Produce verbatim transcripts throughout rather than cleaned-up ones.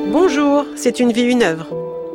Bonjour, c'est une vie, une œuvre.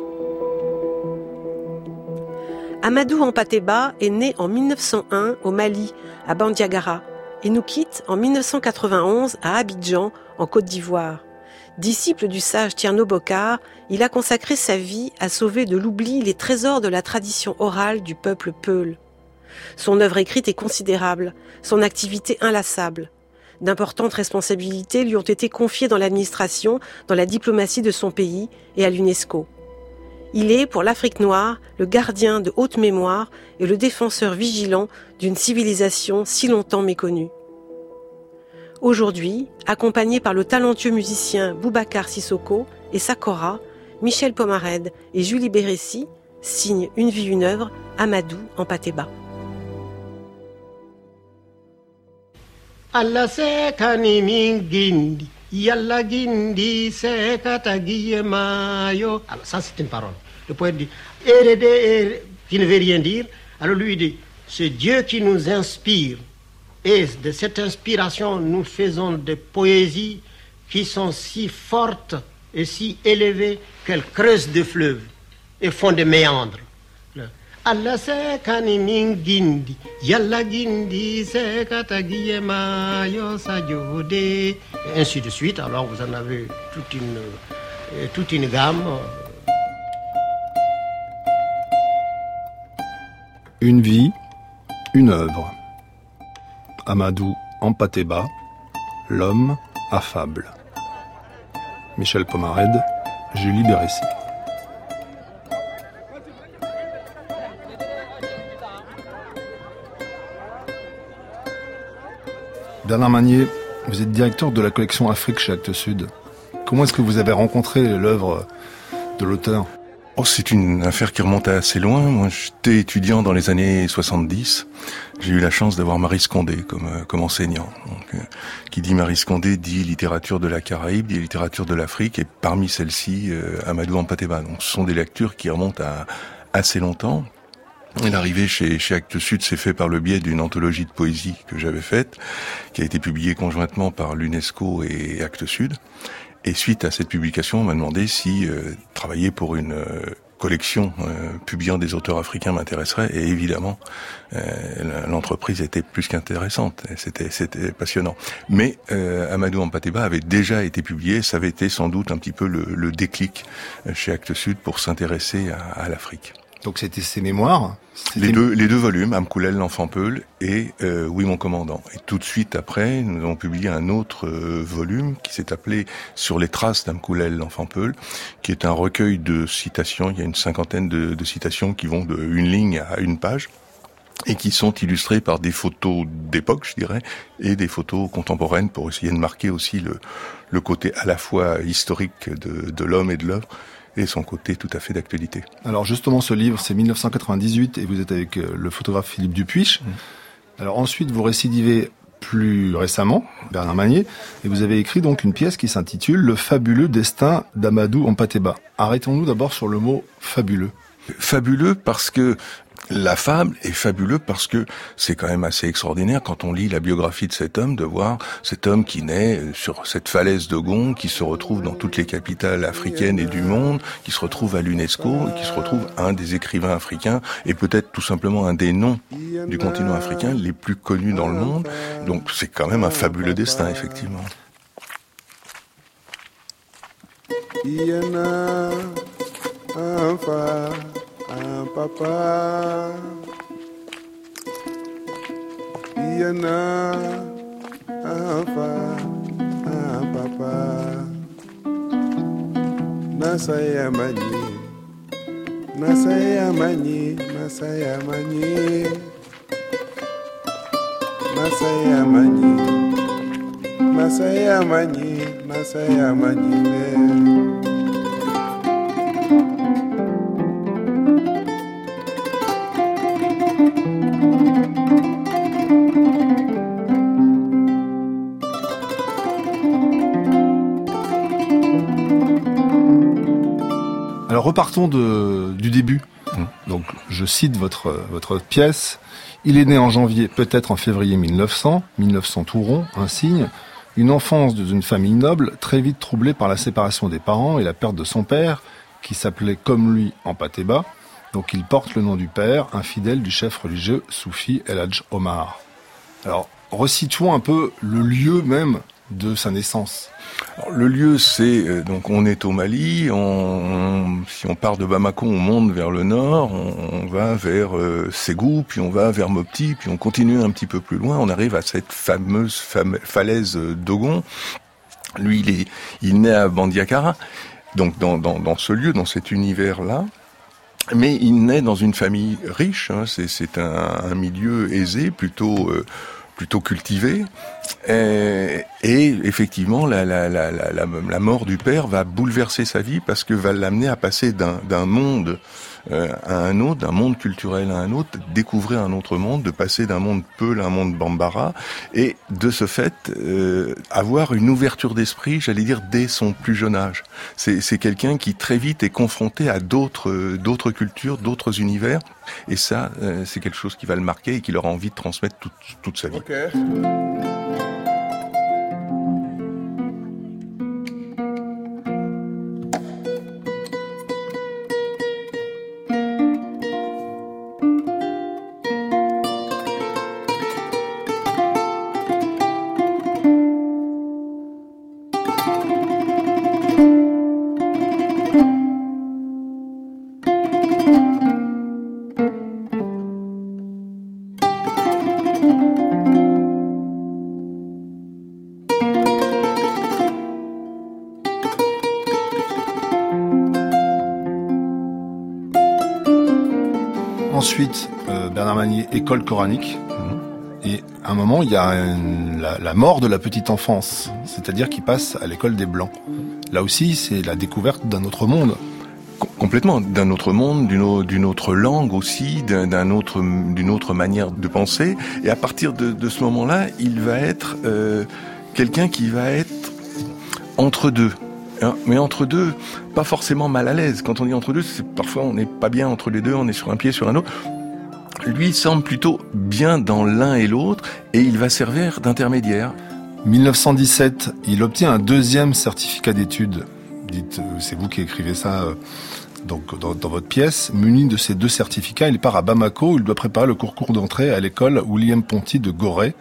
Amadou Hampâté-Bâ est né en mille neuf cent un au Mali, à Bandiagara, et nous quitte en mille neuf cent quatre-vingt-onze à Abidjan, en Côte d'Ivoire. Disciple du sage Thierno Bokar, il a consacré sa vie à sauver de l'oubli les trésors de la tradition orale du peuple Peul. Son œuvre écrite est considérable, son activité inlassable. D'importantes responsabilités lui ont été confiées dans l'administration, dans la diplomatie de son pays et à l'UNESCO. Il est, pour l'Afrique noire, le gardien de haute mémoire et le défenseur vigilant d'une civilisation si longtemps méconnue. Aujourd'hui, accompagné par le talentueux musicien Boubacar Sissoko et sa kora, Michel Pomarède et Julie Bérécy signent Une vie, une œuvre, Amadou Hampâté-Bâ. Allah se kanimi gindi, yalla gindi se katagiye mayo. Alors ça c'est une parole. Le poète dit, Eredé, qui ne veut rien dire. Alors lui dit, c'est Dieu qui nous inspire. Et de cette inspiration, nous faisons des poésies qui sont si fortes et si élevées qu'elles creusent des fleuves et font des méandres. Allah se kanimi gindi, yalla gindi se katagiye mayo sajode. Et ainsi de suite. Alors vous en avez toute une, toute une gamme. Une vie, une œuvre. Amadou Hampâté-Bâ, l'homme affable. Michel Pomarède, Julie Bérécy. Bernard Magnier, vous êtes directeur de la collection Afrique chez Actes Sud. Comment est-ce que vous avez rencontré l'œuvre de l'auteur ? Oh, c'est une affaire qui remonte à assez loin. Moi, j'étais étudiant dans les années soixante-dix. J'ai eu la chance d'avoir Maryse Condé comme, comme enseignant. Donc, euh, qui dit Maryse Condé dit littérature de la Caraïbe, dit littérature de l'Afrique, et parmi celles-ci, euh, Amadou Hampâté-Bâ. Donc, ce sont des lectures qui remontent à assez longtemps. Et l'arrivée chez, chez Actes Sud s'est fait par le biais d'une anthologie de poésie que j'avais faite, qui a été publiée conjointement par l'UNESCO et Actes Sud. Et suite à cette publication, on m'a demandé si euh, travailler pour une euh, collection euh, publiant des auteurs africains m'intéresserait. Et évidemment, euh, l'entreprise était plus qu'intéressante. C'était, c'était passionnant. Mais euh, Amadou Hampâté-Bâ avait déjà été publié. Ça avait été sans doute un petit peu le, le déclic chez Actes Sud pour s'intéresser à, à l'Afrique. Donc c'était ses mémoires. C'était... Les deux, les deux volumes, Amkoulel, l'enfant Peul et euh, Oui mon commandant. Et tout de suite après, nous avons publié un autre euh, volume qui s'est appelé Sur les traces d'Amkoulel, l'enfant Peul, qui est un recueil de citations. Il y a une cinquantaine de, de citations qui vont de une ligne à une page et qui sont illustrées par des photos d'époque, je dirais, et des photos contemporaines pour essayer de marquer aussi le, le côté à la fois historique de, de l'homme et de l'œuvre, et son côté tout à fait d'actualité. Alors justement, ce livre, c'est dix-neuf cent quatre-vingt-dix-huit et vous êtes avec le photographe Philippe Dupuich. Mmh. Alors ensuite, vous récidivez plus récemment, Bernard Magnier, et vous avez écrit donc une pièce qui s'intitule « Le fabuleux destin d'Amadou Hampâté-Bâ ». Arrêtons-nous d'abord sur le mot « fabuleux ». Fabuleux parce que la fable est fabuleux parce que c'est quand même assez extraordinaire quand on lit la biographie de cet homme, de voir cet homme qui naît sur cette falaise de Gond, qui se retrouve dans toutes les capitales africaines et du monde, qui se retrouve à l'UNESCO et qui se retrouve un des écrivains africains et peut-être tout simplement un des noms du continent africain les plus connus dans le monde. Donc c'est quand même un fabuleux destin, effectivement. Yana, un fa, un papa. Yana, un fa, un papa. Nasaya mani, nasaya mani, nasaya mani, nasaya mani, nasaya mani, nasaya mani. Alors repartons de, du début. Mmh. Donc je cite votre, votre pièce. Il est né en janvier, peut-être en février mille neuf cents, mille neuf cents tout rond, un signe, Une enfance dans une famille noble, très vite troublée par la séparation des parents et la perte de son père, qui s'appelait comme lui Hampâté-Bâ. Donc il porte le nom du père, un fidèle du chef religieux soufi El Hadj Omar. Alors, resituons un peu le lieu même de sa naissance. Alors, le lieu, c'est euh, donc on est au Mali. On, on, si on part de Bamako, on monte vers le nord, on, on va vers euh, Ségou, puis on va vers Mopti, puis on continue un petit peu plus loin. On arrive à cette fameuse fame, falaise d'Ogon. Lui, il est, il naît à Bandiagara, donc dans, dans, dans ce lieu, dans cet univers-là. Mais il naît dans une famille riche. Hein, c'est, c'est un, un milieu aisé, plutôt. Euh, plutôt cultivé, et, et effectivement la, la, la, la, la mort du père va bouleverser sa vie parce que va l'amener à passer d'un, d'un monde euh, à un autre, d'un monde culturel à un autre, découvrir un autre monde, de passer d'un monde Peul à un monde Bambara, et de ce fait euh, avoir une ouverture d'esprit, j'allais dire dès son plus jeune âge. C'est, c'est quelqu'un qui très vite est confronté à d'autres, d'autres cultures, d'autres univers, et ça euh, c'est quelque chose qui va le marquer et qu'il aura envie de transmettre toute, toute sa vie. Okay. Ensuite, euh, Bernard Manier, école coranique. Mmh. Et à un moment, il y a une, la, la mort de la petite enfance. C'est-à-dire qu'il passe à l'école des Blancs. Là aussi, c'est la découverte d'un autre monde. Complètement, d'un autre monde, d'une, au, d'une autre langue aussi, d'un, d'un autre, d'une autre manière de penser. Et à partir de, de ce moment-là, il va être euh, quelqu'un qui va être entre deux. Hein, mais entre deux, pas forcément mal à l'aise. Quand on dit entre deux, c'est parfois on n'est pas bien entre les deux, on est sur un pied, sur un autre. Lui, il semble plutôt bien dans l'un et l'autre, et il va servir d'intermédiaire. dix-neuf cent dix-sept, il obtient un deuxième certificat d'études. Dites, c'est vous qui écrivez ça euh, donc dans, dans votre pièce. Muni de ces deux certificats, il part à Bamako où il doit préparer le concours d'entrée à l'école William Ponty de Gorée,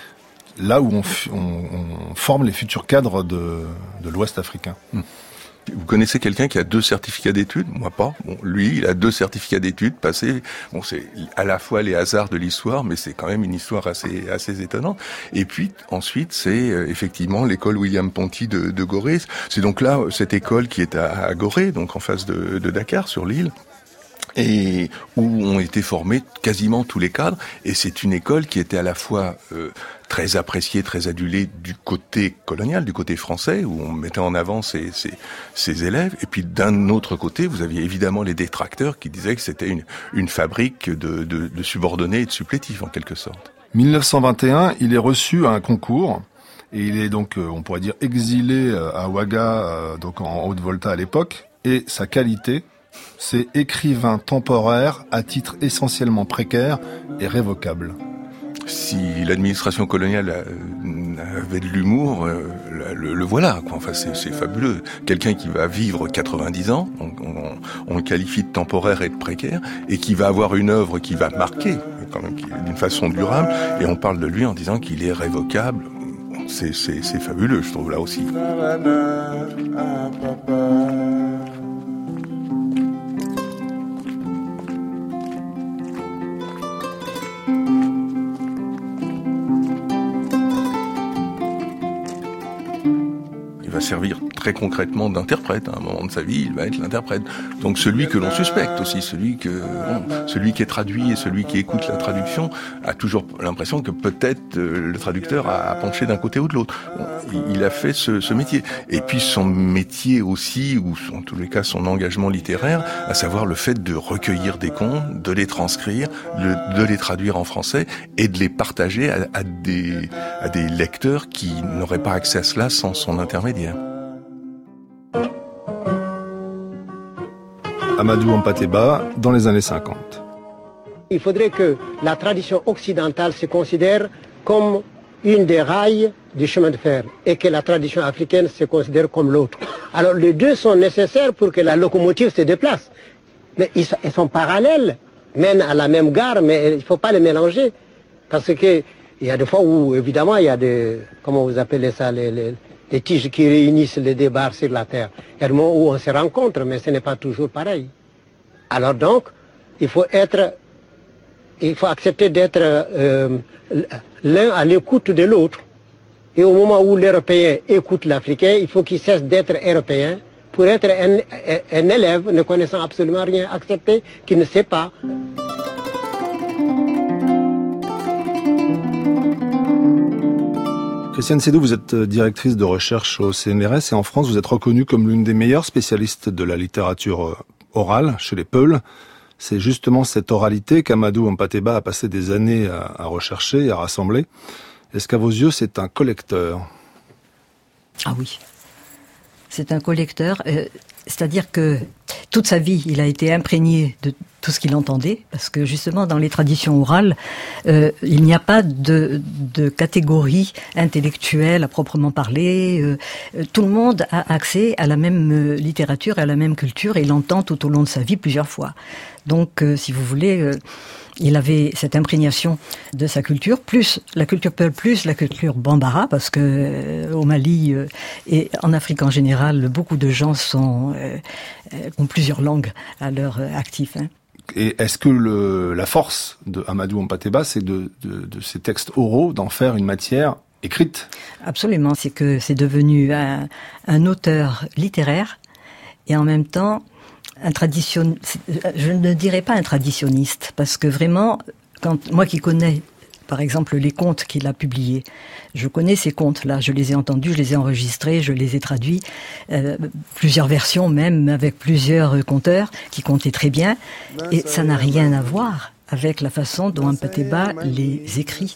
là où on, on, on forme les futurs cadres de, de l'Ouest africain. Mmh. Vous connaissez quelqu'un qui a deux certificats d'études? Moi pas. Bon, lui, il a deux certificats d'études passés. Bon, c'est à la fois les hasards de l'histoire, mais c'est quand même une histoire assez assez étonnante. Et puis ensuite, c'est euh, effectivement l'école William Ponty de, de Gorée. C'est donc là cette école qui est à, à Gorée, donc en face de, de Dakar, sur l'île, et où ont été formés quasiment tous les cadres. Et c'est une école qui était à la fois euh, très appréciée, très adulée du côté colonial, du côté français, où on mettait en avant ses, ses, ses élèves. Et puis d'un autre côté, vous aviez évidemment les détracteurs qui disaient que c'était une, une fabrique de, de, de subordonnés et de supplétifs, en quelque sorte. dix-neuf cent vingt et un, il est reçu à un concours. Et il est donc, on pourrait dire, exilé à Ouaga, donc en Haute-Volta à l'époque. Et sa qualité, c'est écrivain temporaire à titre essentiellement précaire et révocable. Si l'administration coloniale avait de l'humour, le, le voilà, quoi. Enfin, c'est, c'est fabuleux. Quelqu'un qui va vivre quatre-vingt-dix ans, on, on, on le qualifie de temporaire et de précaire, et qui va avoir une œuvre qui va marquer, quand même, d'une façon durable, et on parle de lui en disant qu'il est révocable. C'est, c'est, c'est fabuleux, je trouve, là aussi. Il va servir très concrètement d'interprète. À un moment de sa vie, il va être l'interprète. Donc celui que l'on suspecte aussi, celui que, bon, celui qui est traduit et celui qui écoute la traduction a toujours l'impression que peut-être euh, le traducteur a, a penché d'un côté ou de l'autre. Bon, il, il a fait ce, ce métier. Et puis son métier aussi, ou en tous les cas son engagement littéraire, à savoir le fait de recueillir des contes, de les transcrire, de, de les traduire en français et de les partager à, à, des, à des lecteurs qui n'auraient pas accès à cela sans son intermédiaire. Amadou Hampâté-Bâ, dans les années cinquante. Il faudrait que la tradition occidentale se considère comme une des rails du chemin de fer et que la tradition africaine se considère comme l'autre. Alors les deux sont nécessaires pour que la locomotive se déplace. Mais ils sont, ils sont parallèles, mènent à la même gare, mais il ne faut pas les mélanger. Parce que il y a des fois où, évidemment, il y a des, comment vous appelez ça, les, les, les tiges qui réunissent les débarres sur la terre. Il y a des moments où on se rencontre, mais ce n'est pas toujours pareil. Alors donc, il faut être, il faut accepter d'être euh, l'un à l'écoute de l'autre. Et au moment où l'Européen écoute l'Africain, il faut qu'il cesse d'être Européen pour être un, un élève ne connaissant absolument rien, accepter qu'il ne sait pas. Christiane Seydoux, vous êtes directrice de recherche au C N R S et en France, vous êtes reconnue comme l'une des meilleures spécialistes de la littérature orale chez les Peuls. C'est justement cette oralité qu'Amadou Hampâté-Bâ a passé des années à, à rechercher et à rassembler. Est-ce qu'à vos yeux, c'est un collecteur ? Ah oui, c'est un collecteur. Euh, c'est-à-dire que toute sa vie, il a été imprégné de tout ce qu'il entendait, parce que justement, dans les traditions orales, euh, il n'y a pas de, de catégorie intellectuelle à proprement parler. Euh, tout le monde a accès à la même euh, littérature et à la même culture, et il l'entend tout au long de sa vie plusieurs fois. Donc, euh, si vous voulez, euh, il avait cette imprégnation de sa culture, plus la culture Peul, plus la culture Bambara, parce que euh, au Mali euh, et en Afrique en général, beaucoup de gens sont euh, euh, ont plusieurs langues à leur euh, actif. Hein. Et est-ce que le, la force de Amadou Hampâté-Bâ, c'est de, de, de ces textes oraux, d'en faire une matière écrite ? Absolument, c'est que c'est devenu un, un auteur littéraire et en même temps un tradition. Je ne dirais pas un traditionniste, parce que vraiment, quand moi qui connais, par exemple, les contes qu'il a publiés, je connais ces contes-là, je les ai entendus, je les ai enregistrés, je les ai traduits, euh, plusieurs versions même, avec plusieurs conteurs qui contaient très bien, et ça n'a rien à voir avec la façon dont Hampâté-Bâ les écrit.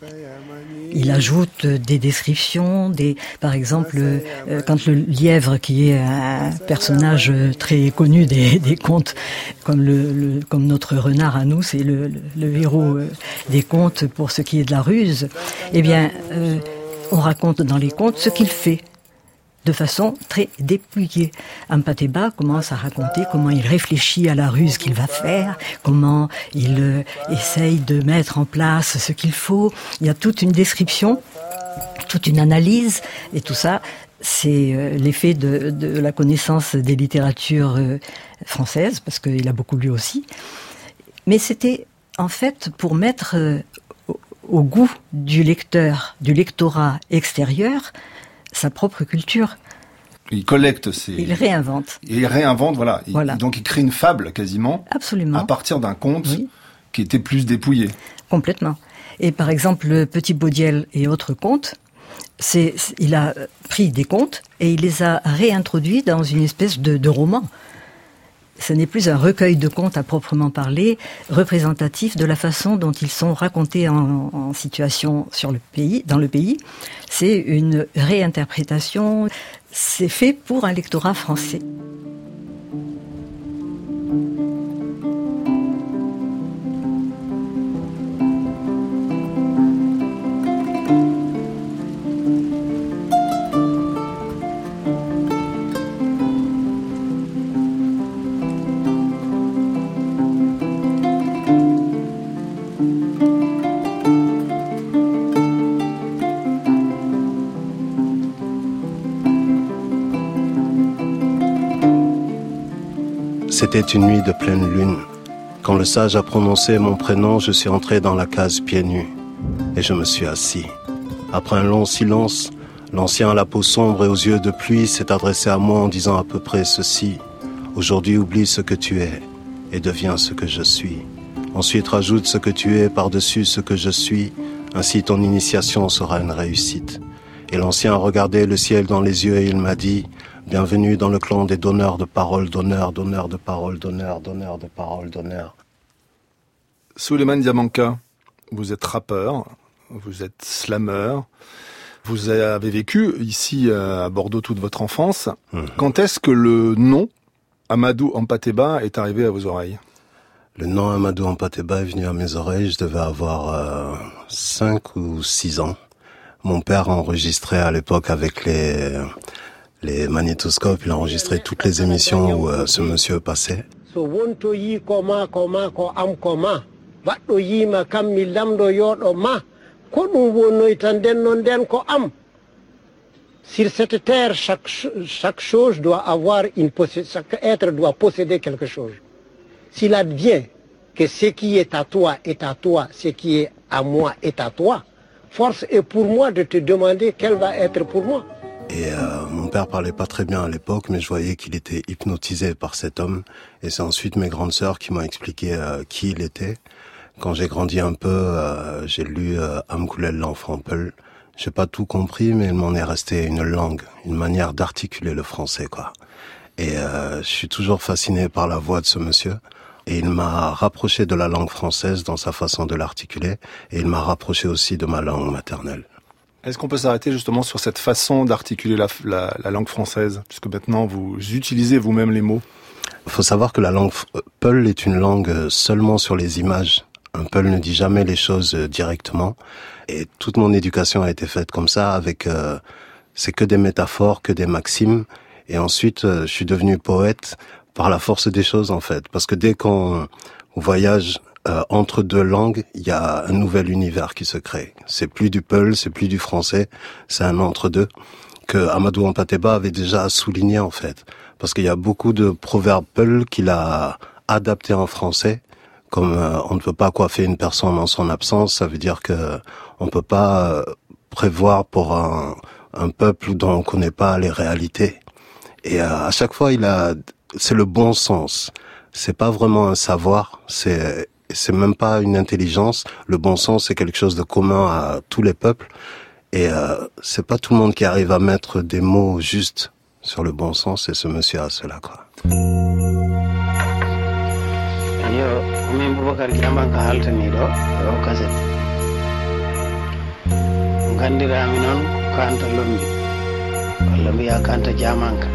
Il ajoute des descriptions, des, par exemple, euh, quand le lièvre, qui est un personnage très connu des, des contes, comme le, le, comme notre renard à nous, c'est le, le, le héros des contes pour ce qui est de la ruse. Eh bien, euh, on raconte dans les contes ce qu'il fait, de façon très dépouillée. Hampâté-Bâ commence à raconter comment il réfléchit à la ruse qu'il va faire, comment il euh, essaye de mettre en place ce qu'il faut. Il y a toute une description, toute une analyse, et tout ça, c'est euh, l'effet de, de la connaissance des littératures euh, françaises, parce qu'il a beaucoup lu aussi. Mais c'était en fait pour mettre euh, au, au goût du lecteur, du lectorat extérieur, sa propre culture. Il collecte ses... Il réinvente. Et il réinvente, voilà. Il, voilà. Donc il crée une fable, quasiment. Absolument. À partir d'un conte oui. qui était plus dépouillé. Complètement. Et par exemple, le Petit Baudiel et autres contes, c'est, il a pris des contes et il les a réintroduits dans une espèce de, de roman. Ce n'est plus un recueil de contes à proprement parler, représentatif de la façon dont ils sont racontés en, en situation sur le pays, dans le pays. C'est une réinterprétation. C'est fait pour un lectorat français. C'était une nuit de pleine lune. Quand le sage a prononcé mon prénom, je suis entré dans la case pieds nus et je me suis assis. Après un long silence, l'ancien à la peau sombre et aux yeux de pluie s'est adressé à moi en disant à peu près ceci. Aujourd'hui, oublie ce que tu es et deviens ce que je suis. Ensuite, rajoute ce que tu es par-dessus ce que je suis. Ainsi, ton initiation sera une réussite. Et l'ancien a regardé le ciel dans les yeux et il m'a dit... Bienvenue dans le clan des donneurs de parole, donneurs, donneurs de parole, donneurs, donneurs de parole, donneurs. Souleymane Diamanka, vous êtes rappeur, vous êtes slammer, vous avez vécu ici à Bordeaux toute votre enfance. Mmh. Quand est-ce que le nom Amadou Hampâté-Bâ est arrivé à vos oreilles ? Le nom Amadou Hampâté-Bâ est venu à mes oreilles, je devais avoir euh, cinq ou six ans. Mon père enregistrait à l'époque avec les, les magnétoscopes, il enregistrait toutes les émissions où euh, ce monsieur passait. Sur cette terre, chaque, chaque chose doit avoir une possédation, chaque être doit posséder quelque chose. S'il advient que ce qui est à toi est à toi, ce qui est à moi est à toi, force est pour moi de te demander quel va être pour moi. Et euh, mon père parlait pas très bien à l'époque, mais je voyais qu'il était hypnotisé par cet homme. Et c'est ensuite mes grandes sœurs qui m'ont expliqué euh, qui il était. Quand j'ai grandi un peu, euh, j'ai lu euh, Amkoulel l'enfant Peul. J'ai pas tout compris, mais il m'en est resté une langue, une manière d'articuler le français, quoi. Et euh, je suis toujours fasciné par la voix de ce monsieur. Et il m'a rapproché de la langue française dans sa façon de l'articuler. Et il m'a rapproché aussi de ma langue maternelle. Est-ce qu'on peut s'arrêter justement sur cette façon d'articuler la, la, la langue française, puisque maintenant vous utilisez vous-même les mots? Il faut savoir que la langue Peul est une langue seulement sur les images. Un Peul ne dit jamais les choses directement. Et toute mon éducation a été faite comme ça, avec euh, c'est que des métaphores, que des maximes. Et ensuite, euh, je suis devenu poète par la force des choses, en fait. Parce que dès qu'on voyage euh, entre deux langues, il y a un nouvel univers qui se crée. C'est plus du Peul, c'est plus du français, c'est un entre-deux que Amadou Hampâté-Bâ avait déjà souligné, en fait. Parce qu'il y a beaucoup de proverbes Peul qu'il a adaptés en français. Comme euh, on ne peut pas coiffer une personne en son absence, ça veut dire que on peut pas euh, prévoir pour un, un peuple dont on connaît pas les réalités. Et euh, à chaque fois, il a, c'est le bon sens. C'est pas vraiment un savoir, c'est c'est même pas une intelligence. Le bon sens, c'est quelque chose de commun à tous les peuples. Et euh, c'est pas tout le monde qui arrive à mettre des mots justes sur le bon sens. Et ce monsieur a cela, quoi. min Boubacar Diaman ka haltaniɗo e o kaset gandirami noon ko Anta Lombi walla mbiya Kanta Diamanka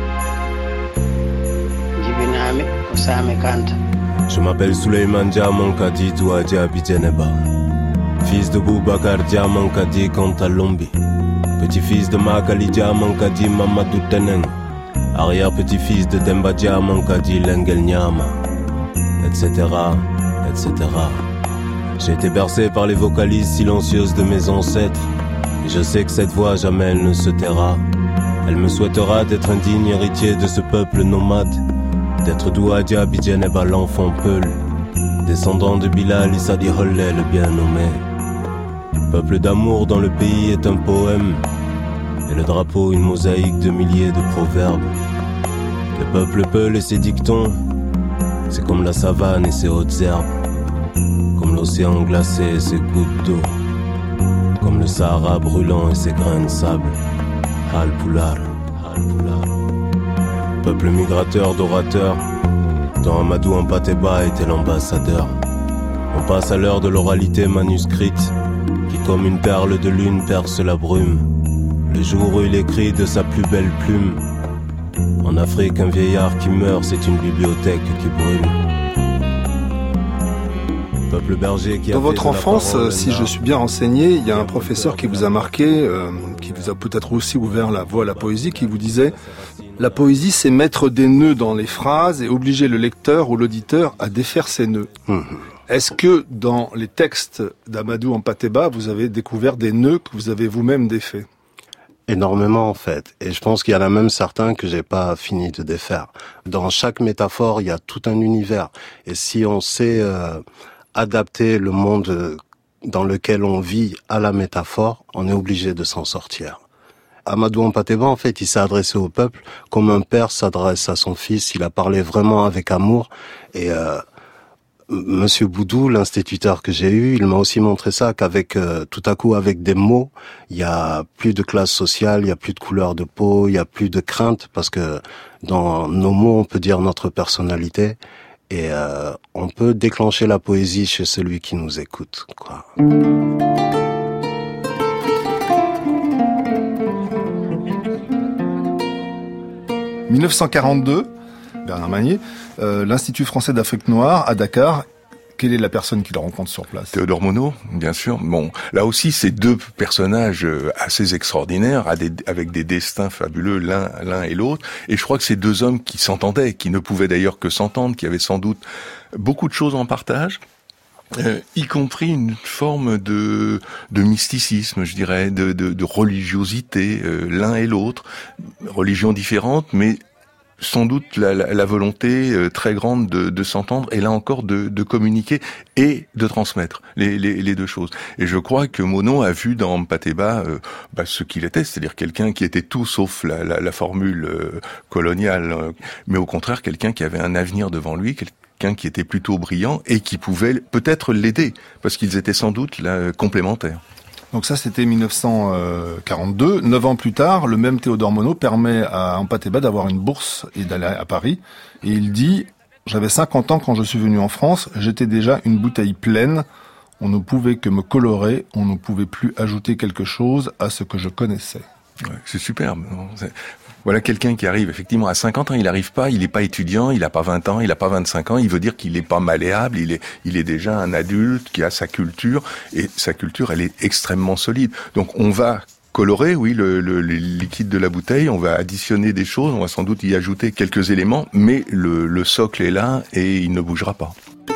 jibinami ko Same Kanta. Je m'appelle Souleymane Diamanka dit Douadji Abidjaneba, fils de Boubacar Diamanka dit Kanta Lombi, petit-fils de Magali Diamanka dit Mamadou Teneng, arrière-petit-fils de Demba Diamanka dit Lengel Nyama, et cetera, et cetera. J'ai été bercé par les vocalises silencieuses de mes ancêtres, et je sais que cette voix jamais elle ne se taira. Elle me souhaitera d'être un digne héritier de ce peuple nomade, d'être Douadji Abidjaneba l'enfant Peul, descendant de Bilal Issa Dihollé le bien nommé. Peuple d'amour dans le pays est un poème, et le drapeau une mosaïque de milliers de proverbes. Le peuple Peul et ses dictons, c'est comme la savane et ses hautes herbes, comme l'océan glacé et ses gouttes d'eau, comme le Sahara brûlant et ses grains de sable. Hal Poular, Hal Poular. Peuple migrateur d'orateurs, dont Amadou Hampâté-Bâ était l'ambassadeur. On passe à l'heure de l'oralité manuscrite, qui comme une perle de lune perce la brume, le jour où il écrit de sa plus belle plume. En Afrique, un vieillard qui meurt, c'est une bibliothèque qui brûle. Peuple berger qui a Dans votre enfance, si je suis bien renseigné, il y a un professeur qui vous a marqué, euh, qui vous a peut-être aussi ouvert la voie à la poésie, qui vous disait « La poésie, c'est mettre des nœuds dans les phrases et obliger le lecteur ou l'auditeur à défaire ces nœuds. Mmh. » Est-ce que dans les textes d'Amadou Hampâté-Bâ, vous avez découvert des nœuds que vous avez vous-même défaits? Énormément, en fait. Et je pense qu'il y en a même certains que j'ai pas fini de défaire. Dans chaque métaphore, il y a tout un univers. Et si on sait euh, adapter le monde dans lequel on vit à la métaphore, on est obligé de s'en sortir. Amadou Hampâté-Bâ, en fait, il s'est adressé au peuple comme un père s'adresse à son fils. Il a parlé vraiment avec amour. Et euh, Monsieur Boudou, l'instituteur que j'ai eu, il m'a aussi montré ça, qu'avec euh, tout à coup, avec des mots, il y a plus de classe sociale, il y a plus de couleur de peau, il y a plus de crainte, parce que dans nos mots, on peut dire notre personnalité, et euh, on peut déclencher la poésie chez celui qui nous écoute, quoi. dix-neuf cent quarante-deux, Bernard Magnier, euh, l'Institut français d'Afrique noire à Dakar Quelle est la personne qu'il rencontre sur place? Théodore Monod, bien sûr. Bon, là aussi, c'est deux personnages assez extraordinaires, avec des destins fabuleux l'un, l'un et l'autre. Et je crois que c'est deux hommes qui s'entendaient, qui ne pouvaient d'ailleurs que s'entendre, qui avaient sans doute beaucoup de choses en partage. Euh, y compris une forme de de mysticisme, je dirais, de de, de religiosité, euh, l'un et l'autre, religions différentes, mais sans doute la, la, la volonté euh, très grande de, de s'entendre, et là encore de, de communiquer et de transmettre les, les, les deux choses. Et je crois que Monod a vu dans Mpateba euh, bah, ce qu'il était, c'est-à-dire quelqu'un qui était tout sauf la, la, la formule euh, coloniale, euh, mais au contraire quelqu'un qui avait un avenir devant lui, quelqu'un qui était plutôt brillant et qui pouvait peut-être l'aider, parce qu'ils étaient sans doute là, complémentaires. Donc ça, c'était mille neuf cent quarante-deux. Neuf ans plus tard, le même Théodore Monod permet à Mpateba d'avoir une bourse et d'aller à Paris. Et il dit « J'avais cinquante ans quand je suis venu en France, j'étais déjà une bouteille pleine. On ne pouvait que me colorer, on ne pouvait plus ajouter quelque chose à ce que je connaissais. » Ouais, c'est superbe. Voilà quelqu'un qui arrive effectivement à cinquante ans, il n'arrive pas, il n'est pas étudiant, il n'a pas vingt ans, il n'a pas vingt-cinq ans, il veut dire qu'il n'est pas malléable, il est, il est déjà un adulte qui a sa culture, et sa culture, elle est extrêmement solide. Donc on va colorer, oui, le, le, le liquide de la bouteille, on va additionner des choses, on va sans doute y ajouter quelques éléments, mais le, le socle est là et il ne bougera pas.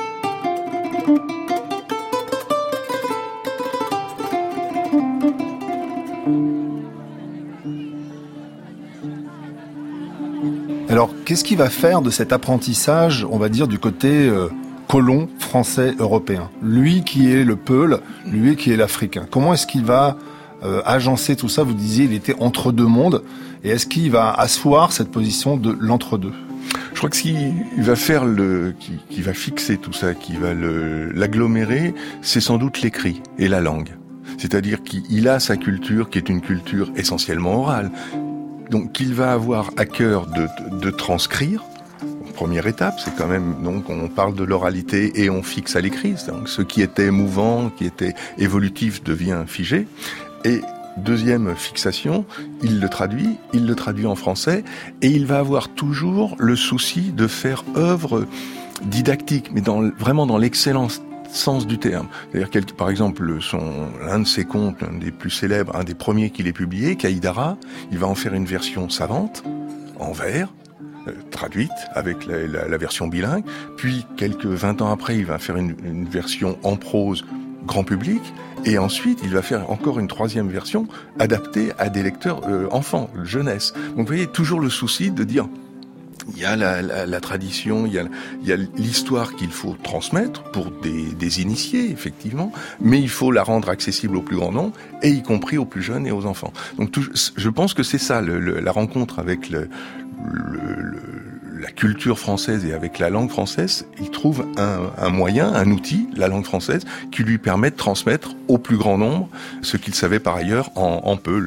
Alors, qu'est-ce qu'il va faire de cet apprentissage, on va dire, du côté euh, colon français européen? Lui qui est le Peul, lui qui est l'Africain. Comment est-ce qu'il va euh, agencer tout ça? Vous disiez, il était entre deux mondes. Et est-ce qu'il va asseoir cette position de l'entre-deux? Je crois que ce qu'il va faire, le, qui, qui va fixer tout ça, qui va le, l'agglomérer, c'est sans doute l'écrit et la langue. C'est-à-dire qu'il a sa culture, qui est une culture essentiellement orale. Donc, qu'il va avoir à cœur de, de, de transcrire. Première étape, c'est quand même, donc, on parle de l'oralité et on fixe à l'écrit. Donc, ce qui était mouvant, qui était évolutif devient figé. Et deuxième fixation, il le traduit, il le traduit en français, et il va avoir toujours le souci de faire œuvre didactique, mais dans, vraiment dans l'excellence sens du terme. C'est-à-dire, quel, par exemple, son, l'un de ses contes, l'un des plus célèbres, un des premiers qu'il ait publié, Kaïdara, il va en faire une version savante, en vers, euh, traduite, avec la, la, la version bilingue, puis quelques vingt ans après, il va faire une, une version en prose, grand public, et ensuite, il va faire encore une troisième version, adaptée à des lecteurs euh, enfants, jeunesse. Donc, vous voyez, toujours le souci de dire, il y a la, la, la tradition, il y a, il y a l'histoire qu'il faut transmettre pour des, des initiés, effectivement, mais il faut la rendre accessible au plus grand nombre, et y compris aux plus jeunes et aux enfants. Donc, tout, je pense que c'est ça, le, le, la rencontre avec le, le, le, la culture française et avec la langue française. Il trouve un, un moyen, un outil, la langue française, qui lui permet de transmettre au plus grand nombre ce qu'il savait par ailleurs en, en Peul.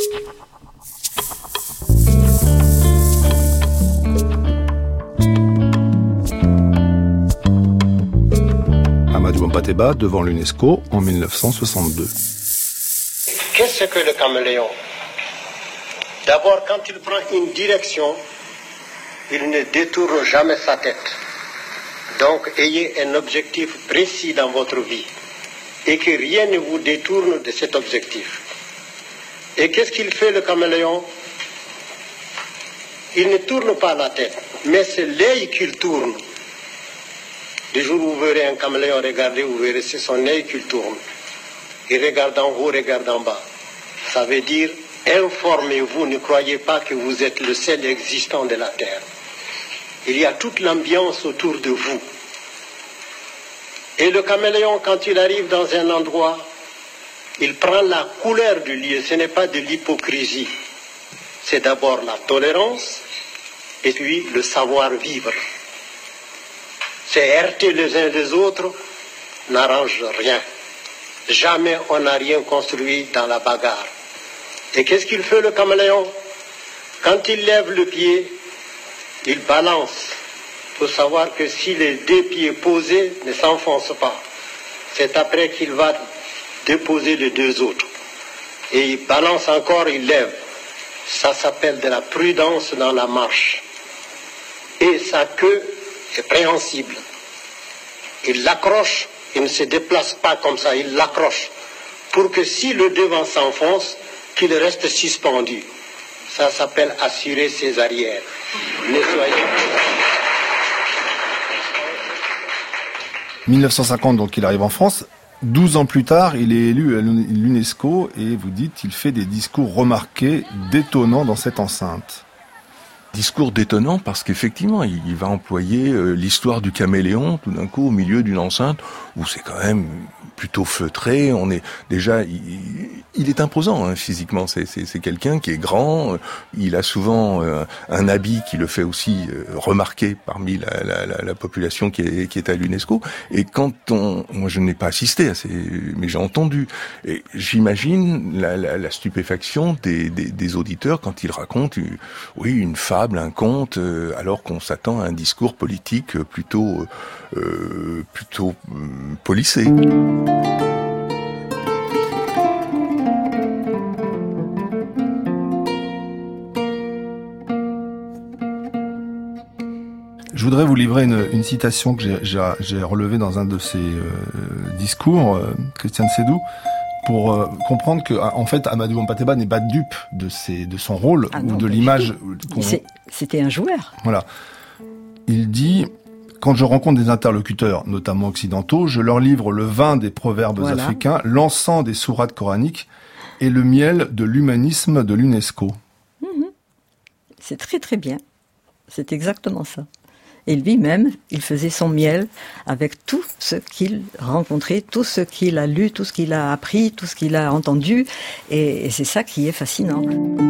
Amadou Mpateba devant l'UNESCO en mille neuf cent soixante-deux. Qu'est-ce que le caméléon? D'abord, quand il prend une direction, il ne détourne jamais sa tête. Donc, ayez un objectif précis dans votre vie et que rien ne vous détourne de cet objectif. Et qu'est-ce qu'il fait, le caméléon? Il ne tourne pas la tête, mais c'est l'œil qu'il tourne. Le jour où vous verrez un caméléon regarder, vous verrez, c'est son œil qu'il tourne. Il regarde en haut, regarde en bas. Ça veut dire, informez-vous, ne croyez pas que vous êtes le seul existant de la Terre. Il y a toute l'ambiance autour de vous. Et le caméléon, quand il arrive dans un endroit, il prend la couleur du lieu. Ce n'est pas de l'hypocrisie. C'est d'abord la tolérance et puis le savoir-vivre. C'est heurter les uns les autres n'arrange rien. Jamais on n'a rien construit dans la bagarre. Et qu'est-ce qu'il fait, le caméléon? Quand il lève le pied, il balance. Il faut savoir que si les deux pieds posés ne s'enfoncent pas, c'est après qu'il va déposer les deux autres. Et il balance encore, il lève. Ça s'appelle de la prudence dans la marche. Et sa queue est préhensible. il l'accroche, il ne se déplace pas comme ça, il l'accroche, pour que si le devant s'enfonce, qu'il reste suspendu. Ça s'appelle assurer ses arrières. Nettoyer. mille neuf cent cinquante, donc il arrive en France. douze ans plus tard, il est élu à l'UNESCO et vous dites qu'il fait des discours remarqués, détonnants dans cette enceinte. Discours détonnant parce qu'effectivement, il, il va employer euh, l'histoire du caméléon tout d'un coup au milieu d'une enceinte où c'est quand même plutôt feutré. On est déjà, il, il est imposant hein, physiquement. C'est, c'est, c'est quelqu'un qui est grand. Il a souvent euh, un habit qui le fait aussi euh, remarquer parmi la, la, la, la population qui est, qui est à l'UNESCO. Et quand on, moi je n'ai pas assisté à ces, mais j'ai entendu. Et j'imagine la, la, la stupéfaction des, des, des auditeurs quand ils racontent, euh, oui, une femme, un conte, euh, alors qu'on s'attend à un discours politique plutôt, euh, plutôt euh, policé. Je voudrais vous livrer une, une citation que j'ai, j'ai, j'ai relevée dans un de ses euh, discours, euh, Christiane Sédou, pour euh, comprendre que en fait Amadou Hampâté-Bâ n'est pas dupe de ses de son rôle ah non, ou de l'image qu'on... C'est, c'était un joueur. Voilà. Il dit: quand je rencontre des interlocuteurs, notamment occidentaux, je leur livre le vin des proverbes voilà. africains, l'encens des sourates coraniques et le miel de l'humanisme de l'UNESCO. Mmh. C'est très très bien. C'est exactement ça. Et lui-même, il faisait son miel avec tout ce qu'il rencontrait, tout ce qu'il a lu, tout ce qu'il a appris, tout ce qu'il a entendu. Et, et c'est ça qui est fascinant.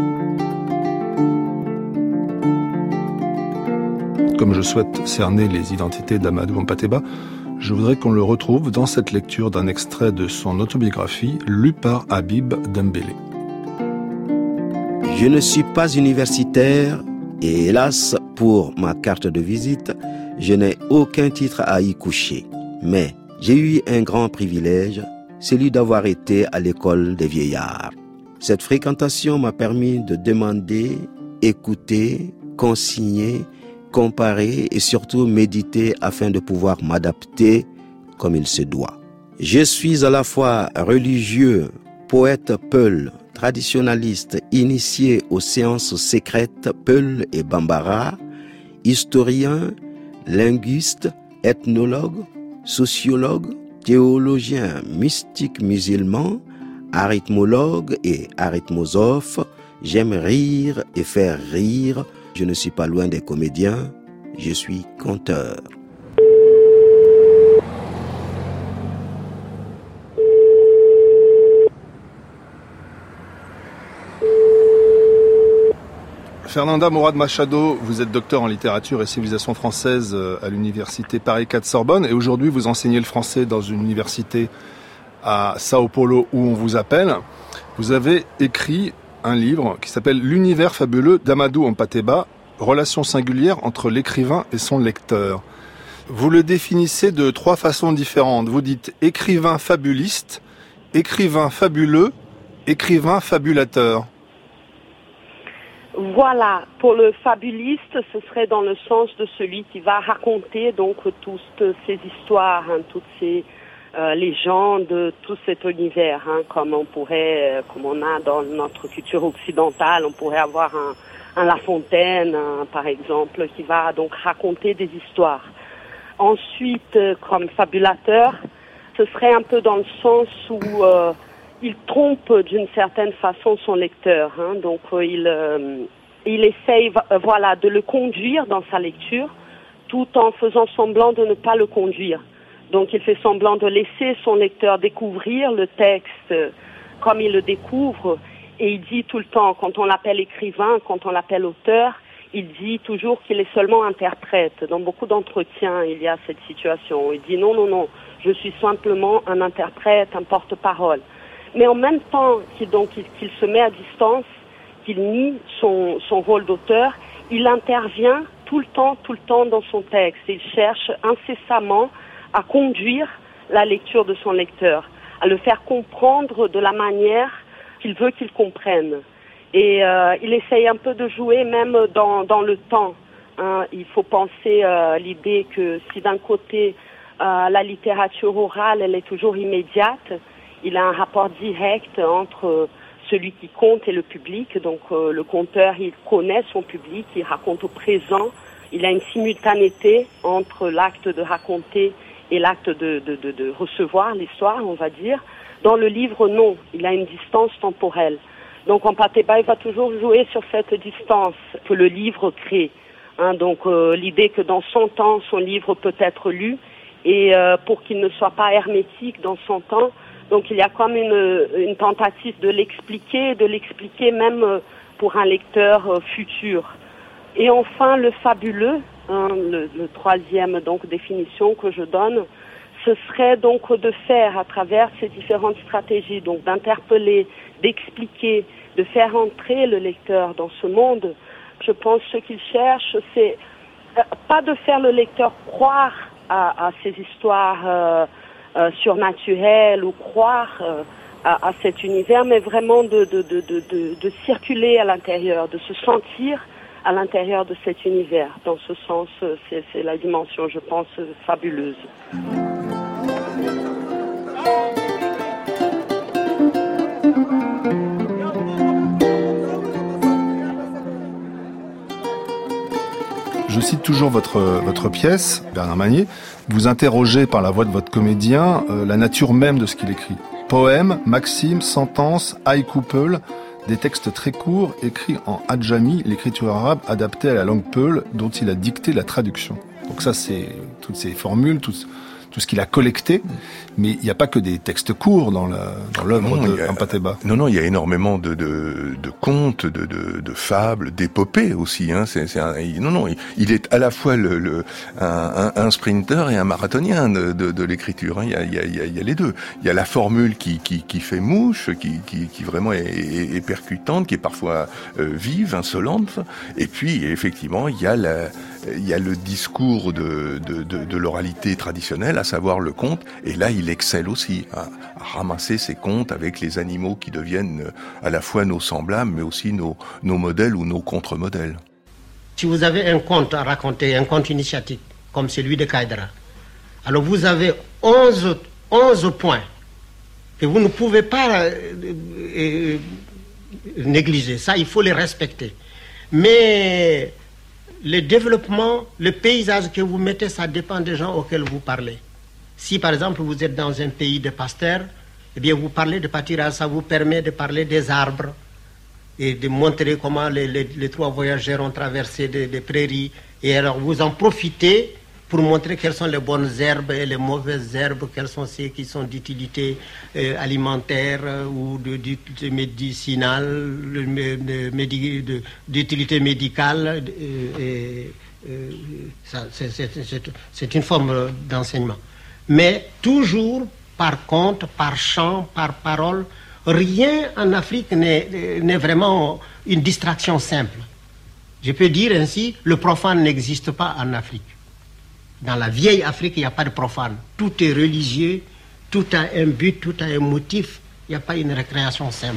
Comme je souhaite cerner les identités d'Amadou Hampâté-Bâ, je voudrais qu'on le retrouve dans cette lecture d'un extrait de son autobiographie lue par Habib Dembélé. Je ne suis pas universitaire et hélas, pour ma carte de visite, je n'ai aucun titre à y coucher. Mais j'ai eu un grand privilège, celui d'avoir été à l'école des vieillards. Cette fréquentation m'a permis de demander, écouter, consigner, comparer et surtout méditer afin de pouvoir m'adapter comme il se doit. Je suis à la fois religieux, poète peul, traditionnaliste initié aux séances secrètes Peul et Bambara, historien, linguiste, ethnologue, sociologue, théologien mystique musulman, arithmologue et arithmosophe. J'aime rire et faire rire. Je ne suis pas loin des comédiens, je suis conteur. Fernanda Mourad Machado, vous êtes docteur en littérature et civilisation française à l'université Paris quatre Sorbonne et aujourd'hui vous enseignez le français dans une université à Sao Paulo où on vous appelle. Vous avez écrit un livre qui s'appelle L'univers fabuleux d'Amadou Hampâté-Bâ, relation singulière entre l'écrivain et son lecteur. Vous le définissez de trois façons différentes. Vous dites écrivain fabuliste, écrivain fabuleux, écrivain fabulateur. Voilà, pour le fabuliste, ce serait dans le sens de celui qui va raconter donc toutes ces histoires, hein, toutes ces euh, légendes, tout cet univers, hein, comme on pourrait, euh, comme on a dans notre culture occidentale, on pourrait avoir un, un La Fontaine, hein, par exemple, qui va donc raconter des histoires. Ensuite, euh, comme fabulateur, ce serait un peu dans le sens où euh, il trompe d'une certaine façon son lecteur, hein, donc euh, il euh, il essaye euh, voilà de le conduire dans sa lecture, tout en faisant semblant de ne pas le conduire. Donc il fait semblant de laisser son lecteur découvrir le texte euh, comme il le découvre, et il dit tout le temps, quand on l'appelle écrivain, quand on l'appelle auteur, il dit toujours qu'il est seulement interprète. Dans beaucoup d'entretiens, il y a cette situation. Il dit non, non, non, je suis simplement un interprète, un porte-parole. Mais en même temps qu'il, donc, qu'il, qu'il se met à distance, qu'il nie son, son rôle d'auteur, il intervient tout le temps, tout le temps dans son texte. Il cherche incessamment à conduire la lecture de son lecteur, à le faire comprendre de la manière qu'il veut qu'il comprenne. Et euh, il essaye un peu de jouer même dans, dans le temps. Hein. Il faut penser à euh, l'idée que si d'un côté Euh, la littérature orale, elle est toujours immédiate. Il a un rapport direct entre celui qui conte et le public. Donc euh, le conteur, il connaît son public, il raconte au présent. Il a une simultanéité entre l'acte de raconter et l'acte de, de, de, de recevoir l'histoire, on va dire. Dans le livre, non. Il a une distance temporelle. Donc Mpateba, il va toujours jouer sur cette distance que le livre crée. Hein, donc euh, l'idée que dans cent ans, son livre peut être lu, et euh, pour qu'il ne soit pas hermétique dans cent ans, donc il y a comme une, une tentative de l'expliquer, de l'expliquer même pour un lecteur euh, futur. Et enfin, le fabuleux, hein, le, le troisième donc définition que je donne, ce serait donc de faire à travers ces différentes stratégies, donc d'interpeller, d'expliquer, de faire entrer le lecteur dans ce monde. Je pense que ce qu'il cherche, c'est pas de faire le lecteur croire à, à ces histoires euh, euh, surnaturelles ou croire euh, à, à cet univers, mais vraiment de, de, de, de, de, de circuler à l'intérieur, de se sentir à l'intérieur de cet univers. Dans ce sens, c'est, c'est la dimension, je pense, fabuleuse. Je cite toujours votre, votre pièce, Bernard Magnier. Vous interrogez par la voix de votre comédien euh, la nature même de ce qu'il écrit. Poèmes, maximes, sentences, haïku peul, des textes très courts écrits en adjami, l'écriture arabe adaptée à la langue peul dont il a dicté la traduction. Donc ça, c'est toutes ces formules, tout, tout ce qu'il a collecté. Mais il n'y a pas que des textes courts dans, la, dans l'œuvre non, de Mpateba. Non, non, il y a énormément de, de, de contes, de, de, de fables, d'épopées aussi. Hein. C'est, c'est un, non, non, il, il est à la fois le, le, un, un, un sprinter et un marathonien de, de, de l'écriture. Hein. Il, y a, il, y a, il, y a, il y a les deux. Il y a la formule qui, qui, qui fait mouche, qui, qui, qui vraiment est, est, est percutante, qui est parfois euh, vive, insolente. Et puis, effectivement, il y a la, il y a le discours de, de, de, de l'oralité traditionnelle, à savoir le conte. Et là, il excelle aussi à, à ramasser ces contes avec les animaux qui deviennent à la fois nos semblables, mais aussi nos, nos modèles ou nos contre-modèles. Si vous avez un conte à raconter, un conte initiatique, comme celui de Kaidra, alors vous avez onze, onze points que vous ne pouvez pas euh, euh, négliger. Ça, il faut les respecter. Mais le développement, le paysage que vous mettez, ça dépend des gens auxquels vous parlez. Si, par exemple, vous êtes dans un pays de pasteurs, eh bien, vous parlez de pâturage, ça vous permet de parler des arbres et de montrer comment les, les, les trois voyageurs ont traversé des, des prairies. Et alors, vous en profitez pour montrer quelles sont les bonnes herbes et les mauvaises herbes, quelles sont celles qui sont d'utilité euh, alimentaire euh, ou de, d'utilité médicinale, de, de, de, d'utilité médicale. Euh, et, euh, ça, c'est, c'est, c'est, c'est une forme d'enseignement. Mais toujours par conte, par chant, par parole, rien en Afrique n'est, n'est vraiment une distraction simple. Je peux dire ainsi, le profane n'existe pas en Afrique. Dans la vieille Afrique, il n'y a pas de profane. Tout est religieux, tout a un but, tout a un motif. Il n'y a pas une récréation simple.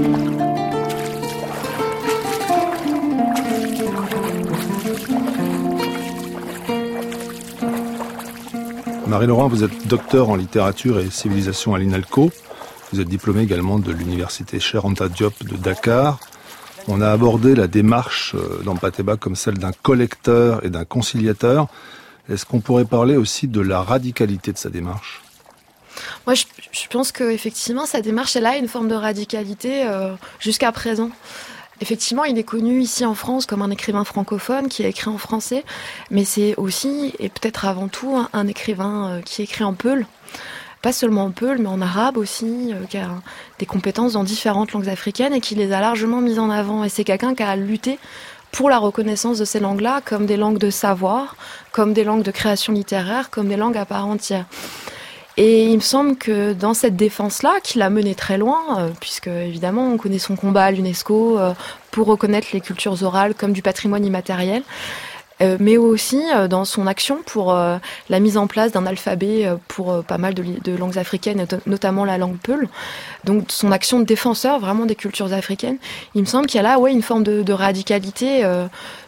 Marie-Laurent, vous êtes docteur en littérature et civilisation à l'INALCO. Vous êtes diplômé également de l'université Cheikh Anta Diop de Dakar. On a abordé la démarche d'Mpateba comme celle d'un collecteur et d'un conciliateur. Est-ce qu'on pourrait parler aussi de la radicalité de sa démarche ? Moi, je, je pense qu'effectivement, sa démarche, elle a une forme de radicalité euh, jusqu'à présent. Effectivement, il est connu ici en France comme un écrivain francophone qui a écrit en français, mais c'est aussi, et peut-être avant tout, un, un écrivain qui écrit en peul. Pas seulement en peul, mais en arabe aussi, euh, qui a des compétences dans différentes langues africaines et qui les a largement mises en avant. Et c'est quelqu'un qui a lutté pour la reconnaissance de ces langues-là comme des langues de savoir, comme des langues de création littéraire, comme des langues à part entière. Et il me semble que dans cette défense-là, qu'il a mené très loin, euh, puisque évidemment on connaît son combat à l'UNESCO euh, pour reconnaître les cultures orales comme du patrimoine immatériel, euh, mais aussi euh, dans son action pour euh, la mise en place d'un alphabet euh, pour euh, pas mal de, de langues africaines, notamment la langue peul. Donc son action de défenseur vraiment des cultures africaines, il me semble qu'il y a là ouais, une forme de, de radicalité euh,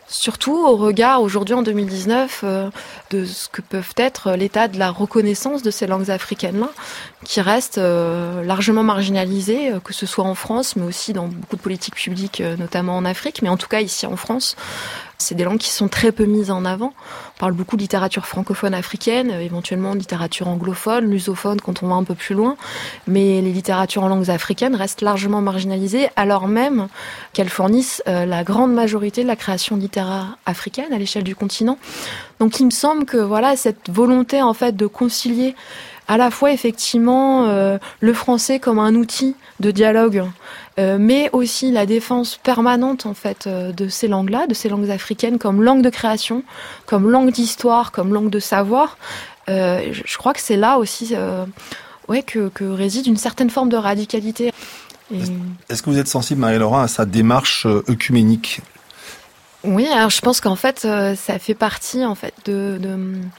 Surtout au regard, aujourd'hui en deux mille dix-neuf, euh, de ce que peuvent être l'état de la reconnaissance de ces langues africaines-là, qui restent euh, largement marginalisées, euh, que ce soit en France, mais aussi dans beaucoup de politiques publiques, euh, notamment en Afrique, mais en tout cas ici en France. C'est des langues qui sont très peu mises en avant. On parle beaucoup de littérature francophone africaine, euh, éventuellement de littérature anglophone, lusophone quand on va un peu plus loin, mais les littératures en langues africaines restent largement marginalisées, alors même qu'elles fournissent euh, la grande majorité de la création littéraire africaine à l'échelle du continent. Donc il me semble que voilà, cette volonté en fait de concilier à la fois effectivement euh, le français comme un outil de dialogue, euh, mais aussi la défense permanente en fait euh, de ces langues-là, de ces langues africaines comme langue de création, comme langue d'histoire, comme langue de savoir. Euh, je, je crois que c'est là aussi euh, ouais, que, que réside une certaine forme de radicalité. Et... Est-ce que vous êtes sensible, Marie-Laurent, à sa démarche œcuménique ? Oui, alors je pense qu'en fait, euh, ça fait partie en fait de, de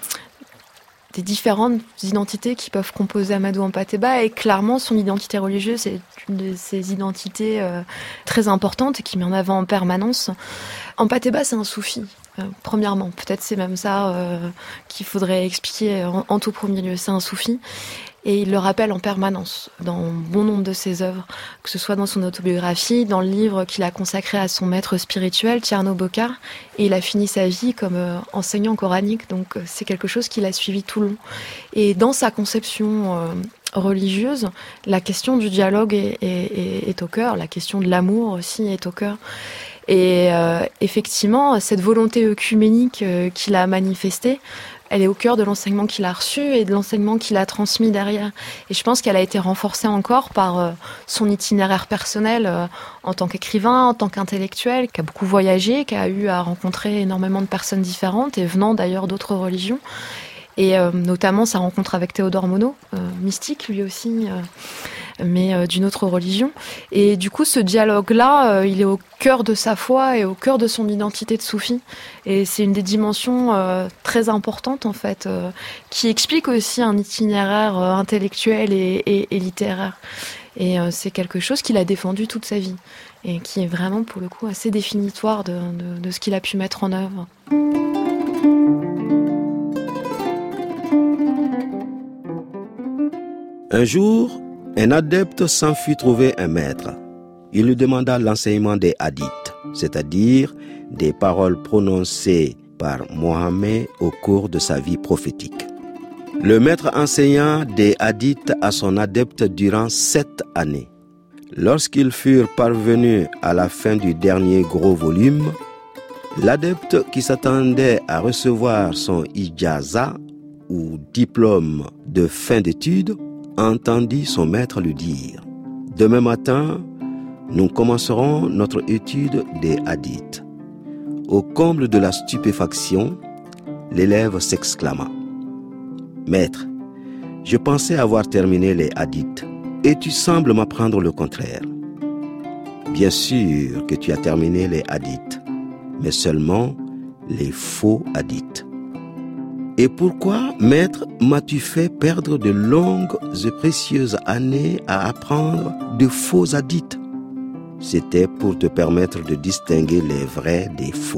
des différentes identités qui peuvent composer Amadou Hampâté-Bâ, et clairement son identité religieuse est une de ces identités euh, très importantes et qui met en avant en permanence. Hampâté-Bâ, c'est un soufi. Euh, premièrement, peut-être c'est même ça euh, qu'il faudrait expliquer en, en tout premier lieu. C'est un soufi. Et il le rappelle en permanence dans bon nombre de ses œuvres, que ce soit dans son autobiographie, dans le livre qu'il a consacré à son maître spirituel, Thierno Bokar, et il a fini sa vie comme euh, enseignant coranique, donc euh, c'est quelque chose qu'il a suivi tout le long. Et dans sa conception euh, religieuse, la question du dialogue est, est, est au cœur, la question de l'amour aussi est au cœur. Et euh, effectivement, cette volonté œcuménique euh, qu'il a manifestée, elle est au cœur de l'enseignement qu'il a reçu et de l'enseignement qu'il a transmis derrière. Et je pense qu'elle a été renforcée encore par euh, son itinéraire personnel euh, en tant qu'écrivain, en tant qu'intellectuel, qui a beaucoup voyagé, qui a eu à rencontrer énormément de personnes différentes et venant d'ailleurs d'autres religions. Et euh, notamment sa rencontre avec Théodore Monod, euh, mystique lui aussi, euh, mais euh, d'une autre religion. Et du coup, ce dialogue-là, euh, il est au cœur de sa foi et au cœur de son identité de soufi. Et c'est une des dimensions euh, très importantes, en fait, euh, qui explique aussi un itinéraire euh, intellectuel et, et, et littéraire. Et euh, c'est quelque chose qu'il a défendu toute sa vie et qui est vraiment, pour le coup, assez définitoire de, de, de ce qu'il a pu mettre en œuvre. Un jour, un adepte s'en fut trouver un maître. Il lui demanda l'enseignement des hadiths, c'est-à-dire des paroles prononcées par Mohammed au cours de sa vie prophétique. Le maître enseigna des hadiths à son adepte durant sept années. Lorsqu'ils furent parvenus à la fin du dernier gros volume, l'adepte qui s'attendait à recevoir son ijaza ou diplôme de fin d'études entendit son maître lui dire « Demain matin, nous commencerons notre étude des hadiths. » Au comble de la stupéfaction, l'élève s'exclama « Maître, je pensais avoir terminé les hadiths et tu sembles m'apprendre le contraire. Bien sûr que tu as terminé les hadiths, mais seulement les faux hadiths. Et pourquoi, maître, m'as-tu fait perdre de longues et précieuses années à apprendre de faux hadiths ? C'était pour te permettre de distinguer les vrais des faux. »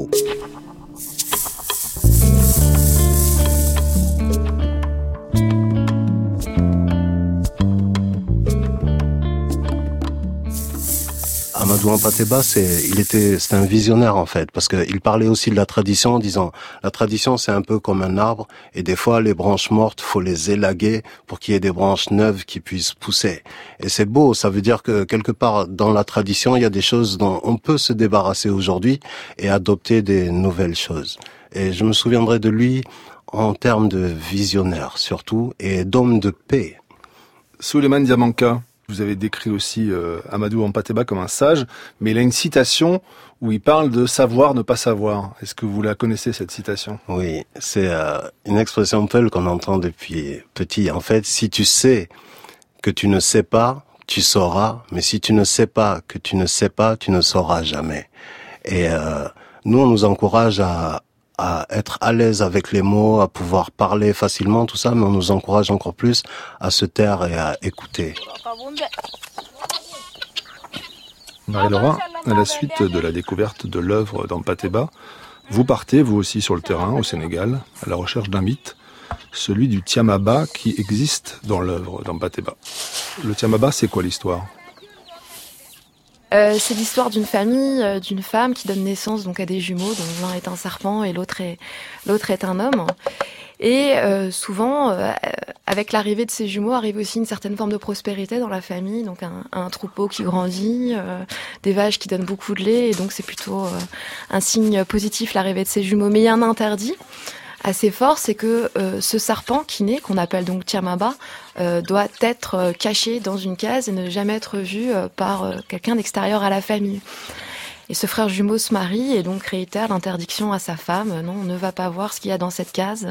Amadou Hampâté-Bâ, c'est, il était, c'est un visionnaire en fait, parce qu'il parlait aussi de la tradition en disant, la tradition c'est un peu comme un arbre, et des fois les branches mortes, faut les élaguer pour qu'il y ait des branches neuves qui puissent pousser. Et c'est beau, ça veut dire que quelque part dans la tradition, il y a des choses dont on peut se débarrasser aujourd'hui et adopter des nouvelles choses. Et je me souviendrai de lui en termes de visionnaire surtout, et d'homme de paix. Souleymane Diamanka, vous avez décrit aussi euh, Amadou Hampâté-Bâ comme un sage, mais il a une citation où il parle de savoir ne pas savoir. Est-ce que vous la connaissez, cette citation ? Oui, c'est euh, une expression peul qu'on entend depuis petit. En fait, si tu sais que tu ne sais pas, tu sauras, mais si tu ne sais pas que tu ne sais pas, tu ne sauras jamais. Et euh, nous, on nous encourage à à être à l'aise avec les mots, à pouvoir parler facilement, tout ça, mais on nous encourage encore plus à se taire et à écouter. Marie-Laurent, à la suite de la découverte de l'œuvre d'Hampâté-Bâ, Vous partez, vous aussi, sur le terrain, au Sénégal, à la recherche d'un mythe, celui du Tiamaba qui existe dans l'œuvre d'Hampâté-Bâ. Le Tiamaba, c'est quoi l'histoire ? Euh, c'est l'histoire d'une famille, euh, d'une femme qui donne naissance donc à des jumeaux, dont l'un est un serpent et l'autre est, l'autre est un homme. Et euh, souvent, euh, avec l'arrivée de ces jumeaux, arrive aussi une certaine forme de prospérité dans la famille, donc un, un troupeau qui grandit, euh, des vaches qui donnent beaucoup de lait, et donc c'est plutôt euh, un signe positif l'arrivée de ces jumeaux. Mais il y a un interdit assez fort, c'est que euh, ce serpent qui naît, qu'on appelle donc Tiamaba, euh, doit être euh, caché dans une case et ne jamais être vu euh, par euh, quelqu'un d'extérieur à la famille. Et ce frère jumeau se marie et donc réitère l'interdiction à sa femme, non, on ne va pas voir ce qu'il y a dans cette case.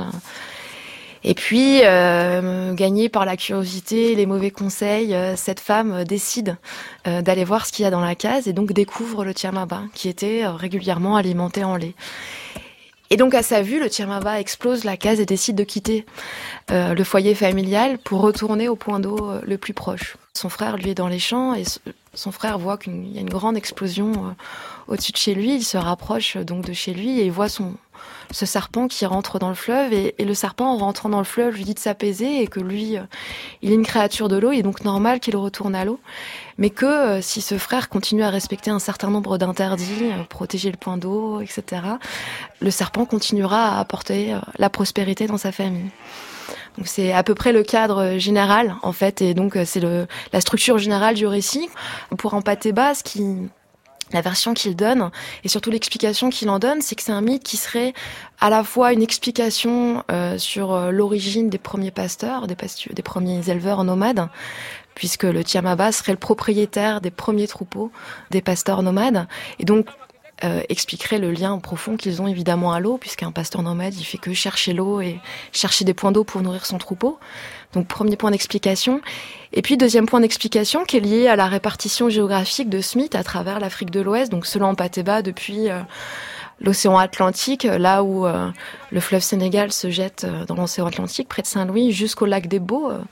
Et puis, euh, gagnée par la curiosité, les mauvais conseils, euh, cette femme décide euh, d'aller voir ce qu'il y a dans la case et donc découvre le Tiamaba, qui était euh, régulièrement alimenté en lait. Et donc à sa vue, le Tiamaba explose la case et décide de quitter euh, le foyer familial pour retourner au point d'eau euh, le plus proche. Son frère, lui, est dans les champs et son frère voit qu'il y a une grande explosion euh, au-dessus de chez lui. Il se rapproche euh, donc de chez lui et il voit son, ce serpent qui rentre dans le fleuve. Et, et le serpent, en rentrant dans le fleuve, lui dit de s'apaiser et que lui, euh, il est une créature de l'eau. Il est donc normal qu'il retourne à l'eau. Mais que euh, si ce frère continue à respecter un certain nombre d'interdits, euh, protéger le point d'eau, et cetera, le serpent continuera à apporter euh, la prospérité dans sa famille. Donc c'est à peu près le cadre général, en fait, et donc c'est le, la structure générale du récit. Pour Hampâté-Bâ, ce qui, la version qu'il donne, et surtout l'explication qu'il en donne, c'est que c'est un mythe qui serait à la fois une explication euh, sur l'origine des premiers pasteurs, des, pastu- des premiers éleveurs nomades, puisque le Tiamaba serait le propriétaire des premiers troupeaux des pasteurs nomades, et donc Euh, expliquerait le lien profond qu'ils ont évidemment à l'eau, puisqu'un pasteur nomade, il fait que chercher l'eau et chercher des points d'eau pour nourrir son troupeau. Donc premier point d'explication. Et puis deuxième point d'explication qui est lié à la répartition géographique de Smith à travers l'Afrique de l'Ouest, donc selon Hampâté-Bâ depuis euh, l'océan Atlantique, là où euh, le fleuve Sénégal se jette euh, dans l'océan Atlantique, près de Saint-Louis, jusqu'au lac des Baux, euh,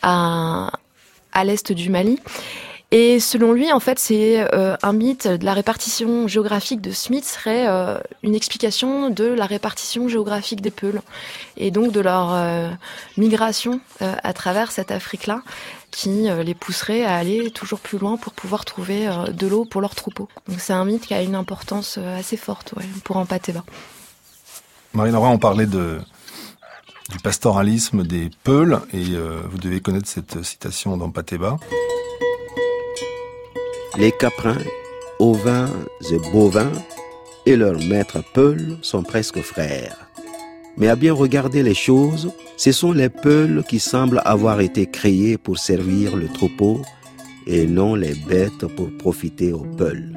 à, à l'est du Mali. Et selon lui, en fait, c'est euh, un mythe de la répartition géographique de Smith serait euh, une explication de la répartition géographique des Peuls et donc de leur euh, migration euh, à travers cette Afrique-là qui euh, les pousserait à aller toujours plus loin pour pouvoir trouver euh, de l'eau pour leurs troupeaux. Donc c'est un mythe qui a une importance euh, assez forte ouais, pour Hampâté-Bâ. Marie-Laura, on parlait de, du pastoralisme des Peuls et euh, vous devez connaître cette citation d'Hampâté-Bâ. Les caprins, ovins et bovins et leurs maîtres Peuls sont presque frères. Mais à bien regarder les choses, ce sont les Peuls qui semblent avoir été créés pour servir le troupeau et non les bêtes pour profiter aux Peuls.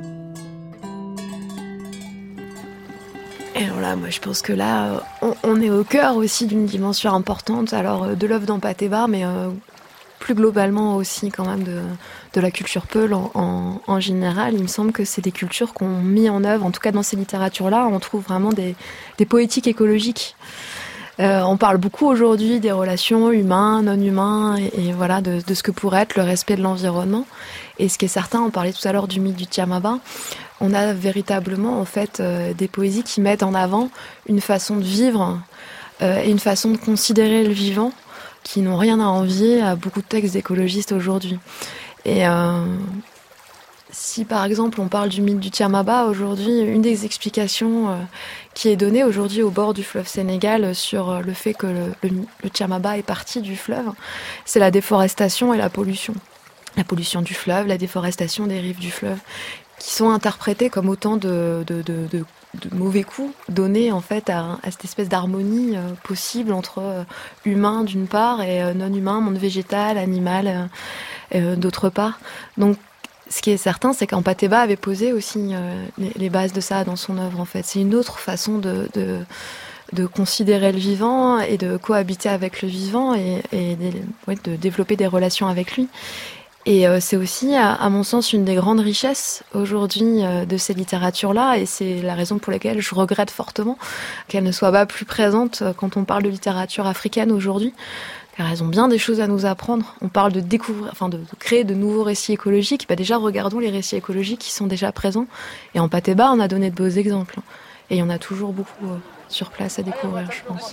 Et alors là, moi je pense que là, on, on est au cœur aussi d'une dimension importante, alors de l'œuvre d'Hampâté-Bâ, mais euh, plus globalement aussi quand même de, de la culture Peul en, en, en général. Il me semble que c'est des cultures qu'on a mis en œuvre, en tout cas dans ces littératures-là, on trouve vraiment des, des poétiques écologiques. Euh, on parle beaucoup aujourd'hui des relations humains, non humains, et, et voilà de, de ce que pourrait être le respect de l'environnement. Et ce qui est certain, on parlait tout à l'heure du mythe du Tiamaba, on a véritablement en fait euh, des poésies qui mettent en avant une façon de vivre euh, et une façon de considérer le vivant qui n'ont rien à envier à beaucoup de textes écologistes aujourd'hui. Et euh, si par exemple on parle du mythe du Tiamaba aujourd'hui, une des explications euh, qui est donnée aujourd'hui au bord du fleuve Sénégal sur le fait que le, le, le Tiamaba est parti du fleuve, c'est la déforestation et la pollution. La pollution du fleuve, la déforestation des rives du fleuve, qui sont interprétées comme autant de, de, de, de de mauvais coups donnés en fait à, à cette espèce d'harmonie euh, possible entre euh, humain d'une part et euh, non humain, monde végétal, animal euh, euh, d'autre part. Donc ce qui est certain, c'est qu'Hampâté-Bâ avait posé aussi euh, les, les bases de ça dans son œuvre en fait. C'est une autre façon de, de, de considérer le vivant et de cohabiter avec le vivant et, et de, ouais, de développer des relations avec lui. Et euh, c'est aussi, à, à mon sens, une des grandes richesses aujourd'hui euh, de ces littératures-là, et c'est la raison pour laquelle je regrette fortement qu'elles ne soient pas plus présentes euh, quand on parle de littérature africaine aujourd'hui, car elles ont bien des choses à nous apprendre. On parle de découvrir, enfin de, de créer de nouveaux récits écologiques. Bah déjà, regardons les récits écologiques qui sont déjà présents. Et en Hampâté-Bâ, on a donné de beaux exemples. Et il y en a toujours beaucoup euh, sur place à découvrir, je pense.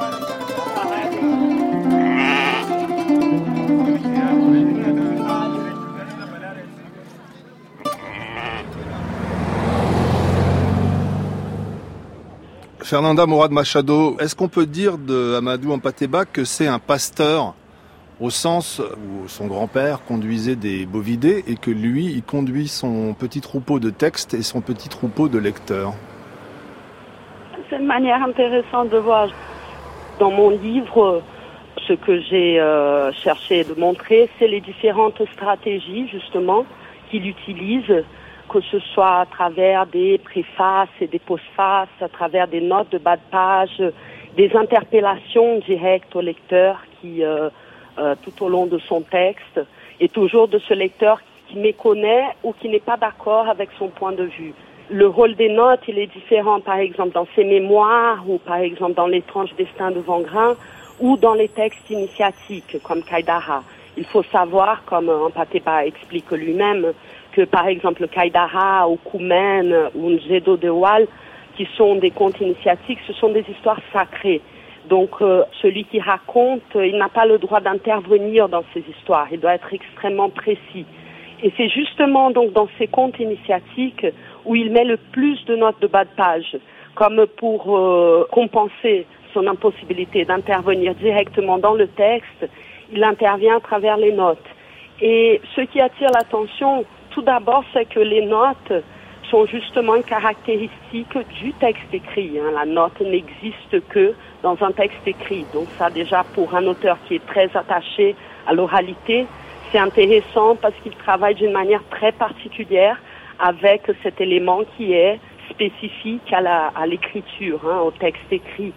Fernanda Mourad Machado, est-ce qu'on peut dire de Amadou Hampâté-Bâ que c'est un pasteur au sens où son grand-père conduisait des bovidés et que lui, il conduit son petit troupeau de textes et son petit troupeau de lecteurs? C'est une manière intéressante de voir. Dans mon livre, ce que j'ai euh, cherché de montrer, c'est les différentes stratégies, justement, qu'il utilise, que ce soit à travers des préfaces et des postfaces, à travers des notes de bas de page, des interpellations directes au lecteur qui, euh, euh, tout au long de son texte, et toujours de ce lecteur qui méconnaît ou qui n'est pas d'accord avec son point de vue. Le rôle des notes, il est différent, par exemple, dans ses mémoires, ou par exemple dans l'étrange destin de Vangrin, ou dans les textes initiatiques, comme Kaidara. Il faut savoir, comme Hampâté-Bâ explique lui-même, que par exemple Kaidara ou Koumen ou Nzedo de Wal, qui sont des contes initiatiques, ce sont des histoires sacrées. Donc euh, celui qui raconte, il n'a pas le droit d'intervenir dans ces histoires, il doit être extrêmement précis. Et c'est justement donc dans ces contes initiatiques où il met le plus de notes de bas de page, comme pour euh, compenser son impossibilité d'intervenir directement dans le texte, il intervient à travers les notes. Et ce qui attire l'attention, tout d'abord, c'est que les notes sont justement une caractéristique du texte écrit. Hein. La note n'existe que dans un texte écrit. Donc ça, déjà, pour un auteur qui est très attaché à l'oralité, c'est intéressant parce qu'il travaille d'une manière très particulière avec cet élément qui est spécifique à, la, à l'écriture, hein, au texte écrit.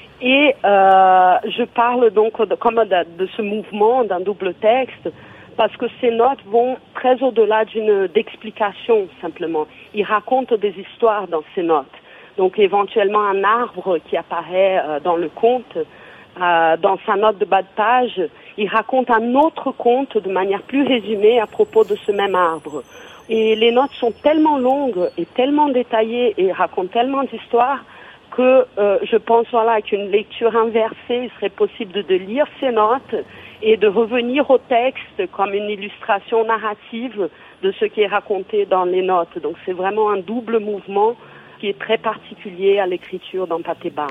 Et euh, je parle donc de, comme de, de ce mouvement d'un double texte, parce que ces notes vont très au-delà d'une d'explication simplement. Il raconte des histoires dans ces notes. Donc éventuellement un arbre qui apparaît euh, dans le conte, euh, dans sa note de bas de page, il raconte un autre conte de manière plus résumée à propos de ce même arbre. Et les notes sont tellement longues et tellement détaillées et racontent tellement d'histoires que euh, je pense voilà qu'une lecture inversée, il serait possible de, de lire ces notes et de revenir au texte comme une illustration narrative de ce qui est raconté dans les notes. Donc c'est vraiment un double mouvement qui est très particulier à l'écriture d'Hampâté-Bâ.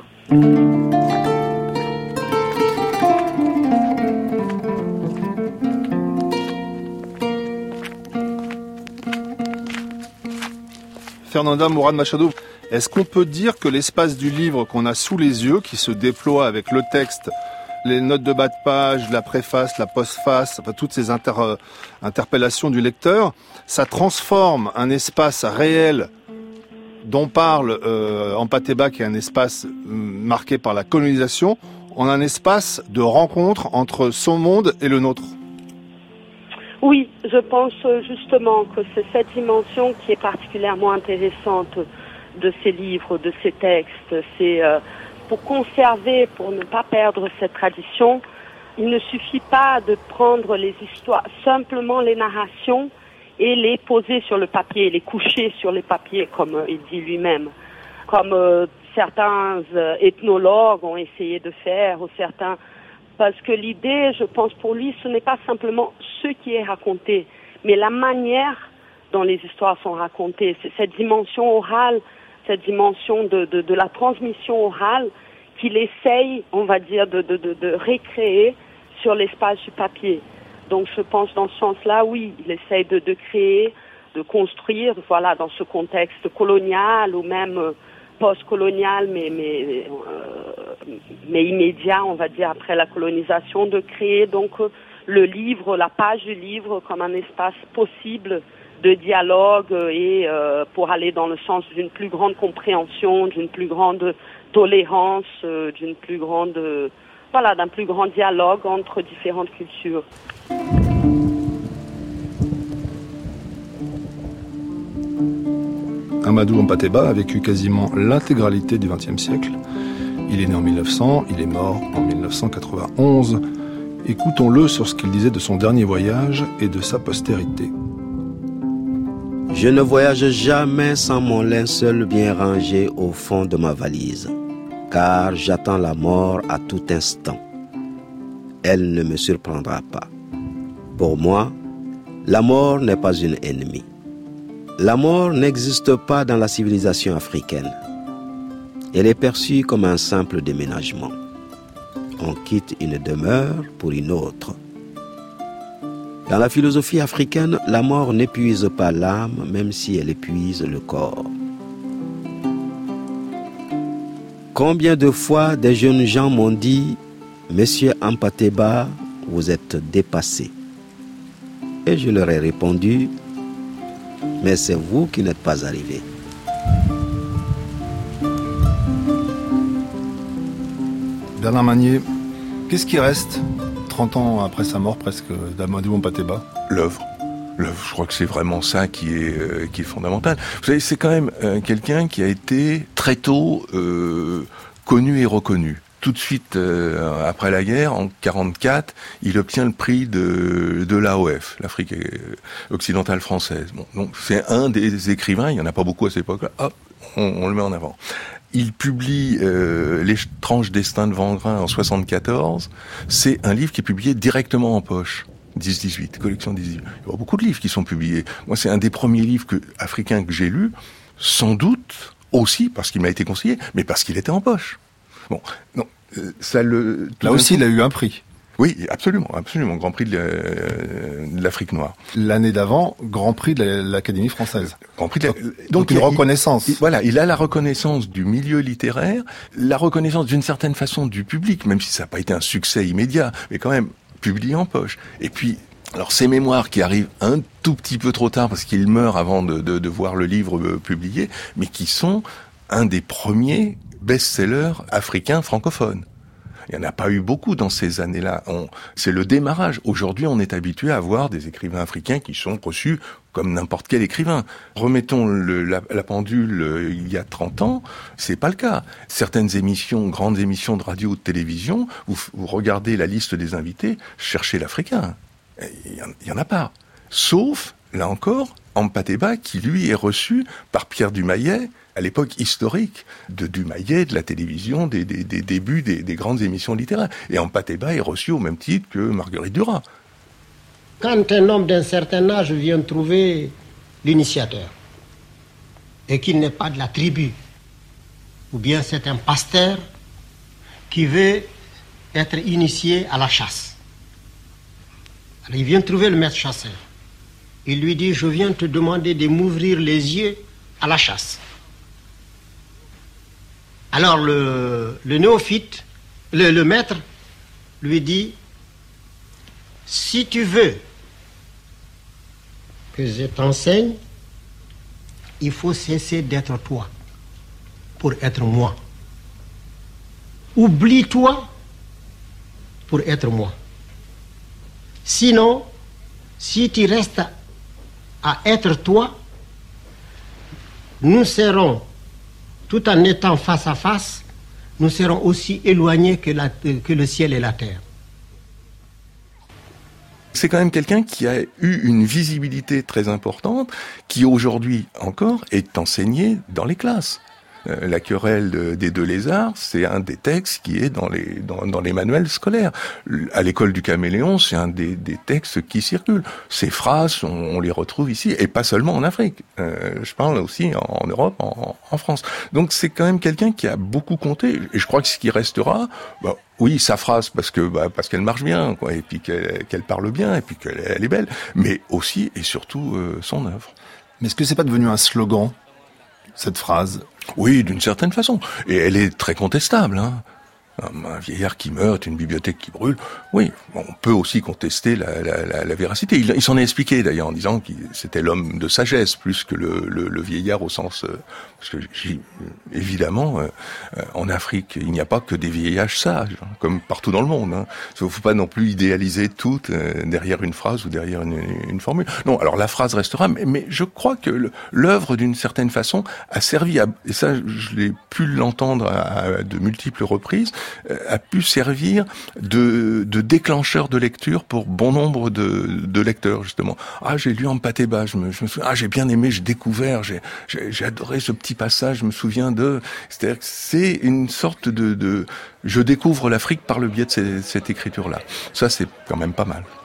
Fernanda Mourad Machado, est-ce qu'on peut dire que l'espace du livre qu'on a sous les yeux, qui se déploie avec le texte, les notes de bas de page, la préface, la postface, enfin, toutes ces inter, euh, interpellations du lecteur, ça transforme un espace réel dont parle euh, Hampâté-Bâ, qui est un espace euh, marqué par la colonisation, en un espace de rencontre entre son monde et le nôtre? Oui, je pense justement que c'est cette dimension qui est particulièrement intéressante de ces livres, de ces textes. C'est euh, pour conserver, pour ne pas perdre cette tradition, il ne suffit pas de prendre les histoires, simplement les narrations, et les poser sur le papier, les coucher sur les papiers, comme euh, il dit lui-même. Comme euh, certains euh, ethnologues ont essayé de faire, ou certains... Parce que l'idée, je pense, pour lui, ce n'est pas simplement ce qui est raconté, mais la manière dont les histoires sont racontées. C'est cette dimension orale, cette dimension de, de, de la transmission orale qu'il essaye, on va dire, de, de, de, de recréer sur l'espace du papier. Donc je pense dans ce sens-là, oui, il essaye de, de créer, de construire, voilà, dans ce contexte colonial ou même... Euh, post-colonial, mais, mais, euh, mais immédiat, on va dire, après la colonisation, de créer donc le livre, la page du livre comme un espace possible de dialogue et euh, pour aller dans le sens d'une plus grande compréhension, d'une plus grande tolérance, euh, d'une plus grande, euh, voilà, d'un plus grand dialogue entre différentes cultures. Amadou Hampâté-Bâ a vécu quasiment l'intégralité du vingtième siècle. Il est né en mille neuf cents, il est mort en mille neuf cent quatre-vingt-onze. Écoutons-le sur ce qu'il disait de son dernier voyage et de sa postérité. Je ne voyage jamais sans mon linceul bien rangé au fond de ma valise, car j'attends la mort à tout instant. Elle ne me surprendra pas. Pour moi, la mort n'est pas une ennemie. La mort n'existe pas dans la civilisation africaine. Elle est perçue comme un simple déménagement. On quitte une demeure pour une autre. Dans la philosophie africaine, la mort n'épuise pas l'âme, même si elle épuise le corps. Combien de fois des jeunes gens m'ont dit « Monsieur Ampateba, vous êtes dépassé ». Et je leur ai répondu « Mais c'est vous qui n'êtes pas arrivé ». Bernard Manier, qu'est-ce qui reste trente ans après sa mort presque d'Amadou Ampateba? L'œuvre. L'œuvre, je crois que c'est vraiment ça qui est, euh, qui est fondamental. Vous savez, c'est quand même euh, quelqu'un qui a été très tôt euh, connu et reconnu. Tout de suite, euh, après la guerre, en quarante-quatre, il obtient le prix de, de l'A O F, l'Afrique occidentale française. Bon, donc c'est un des écrivains, il n'y en a pas beaucoup à cette époque-là, hop, on, on le met en avant. Il publie euh, L'étrange destin de Vangrin en soixante-quatorze. C'est un livre qui est publié directement en poche. dix dix-huit, collection dix dix-huit. Il y a beaucoup de livres qui sont publiés. Moi, c'est un des premiers livres que, africains que j'ai lus, sans doute aussi parce qu'il m'a été conseillé, mais parce qu'il était en poche. Bon, non, ça le... Là aussi, il a eu un prix. Oui, absolument, absolument, Grand Prix de, la, de l'Afrique noire. L'année d'avant, Grand Prix de l'Académie française. Grand Prix de la, donc, donc une il, reconnaissance. Il, voilà, il a la reconnaissance du milieu littéraire, la reconnaissance d'une certaine façon du public, même si ça n'a pas été un succès immédiat, mais quand même publié en poche. Et puis, alors ces mémoires qui arrivent un tout petit peu trop tard parce qu'il meurt avant de, de, de voir le livre publié, mais qui sont un des premiers best-sellers africains francophones. Il n'y en a pas eu beaucoup dans ces années-là. On, c'est le démarrage. Aujourd'hui, on est habitué à voir des écrivains africains qui sont reçus comme n'importe quel écrivain. Remettons le, la, la pendule euh, il y a trente ans, c'est pas le cas. Certaines émissions, grandes émissions de radio ou de télévision, vous, vous regardez la liste des invités, cherchez l'Africain. Il y en a pas. Sauf, là encore, Ampateba, qui lui est reçu par Pierre Dumayet, à l'époque historique de Dumayet, de la télévision, des, des, des débuts des, des grandes émissions littéraires. Et Ampateba est reçu au même titre que Marguerite Duras. Quand un homme d'un certain âge vient trouver l'initiateur, et qu'il n'est pas de la tribu, ou bien c'est un pasteur qui veut être initié à la chasse. Alors il vient trouver le maître chasseur. Il lui dit, je viens te demander de m'ouvrir les yeux à la chasse. Alors le, le néophyte, le, le maître, lui dit, si tu veux que je t'enseigne, il faut cesser d'être toi pour être moi. Oublie-toi pour être moi. Sinon, si tu restes à être toi, nous serons, tout en étant face à face, nous serons aussi éloignés que, la, que le ciel et la terre. C'est quand même quelqu'un qui a eu une visibilité très importante, qui aujourd'hui encore est enseigné dans les classes. Euh, la querelle de, des deux lézards, c'est un des textes qui est dans les dans, dans les manuels scolaires. À l'école du Caméléon, c'est un des, des textes qui circulent. Ces phrases, on, on les retrouve ici, et pas seulement en Afrique. Euh, je parle aussi en, en Europe, en, en France. Donc c'est quand même quelqu'un qui a beaucoup compté, et je crois que ce qui restera, bah, oui, sa phrase, parce que bah, parce qu'elle marche bien, quoi, et puis qu'elle, qu'elle parle bien, et puis qu'elle elle est belle, mais aussi et surtout euh, son œuvre. Mais est-ce que c'est pas devenu un slogan, cette phrase? Oui, d'une certaine façon. Et elle est très contestable, hein. Un vieillard qui meurt, une bibliothèque qui brûle. Oui, on peut aussi contester la, la, la, la véracité. Il, il s'en est expliqué d'ailleurs en disant que c'était l'homme de sagesse plus que le, le, le vieillard au sens... Euh, parce que évidemment, euh, en Afrique, il n'y a pas que des vieillards sages, hein, comme partout dans le monde. Hein. Il ne faut pas non plus idéaliser tout euh, derrière une phrase ou derrière une, une formule. Non, alors la phrase restera, mais, mais je crois que le, l'œuvre, d'une certaine façon, a servi à... Et ça, je l'ai pu l'entendre à, à de multiples reprises, euh, a pu servir de, de déclencheur de lecture pour bon nombre de, de lecteurs, justement. Ah, j'ai lu Ampateba, je me, je me souviens, ah, j'ai bien aimé, j'ai découvert, j'ai, j'ai, j'ai adoré ce petit passage, je me souviens de... C'est-à-dire que c'est une sorte de, de... Je découvre l'Afrique par le biais de ces, cette écriture-là. Ça, c'est quand même pas mal.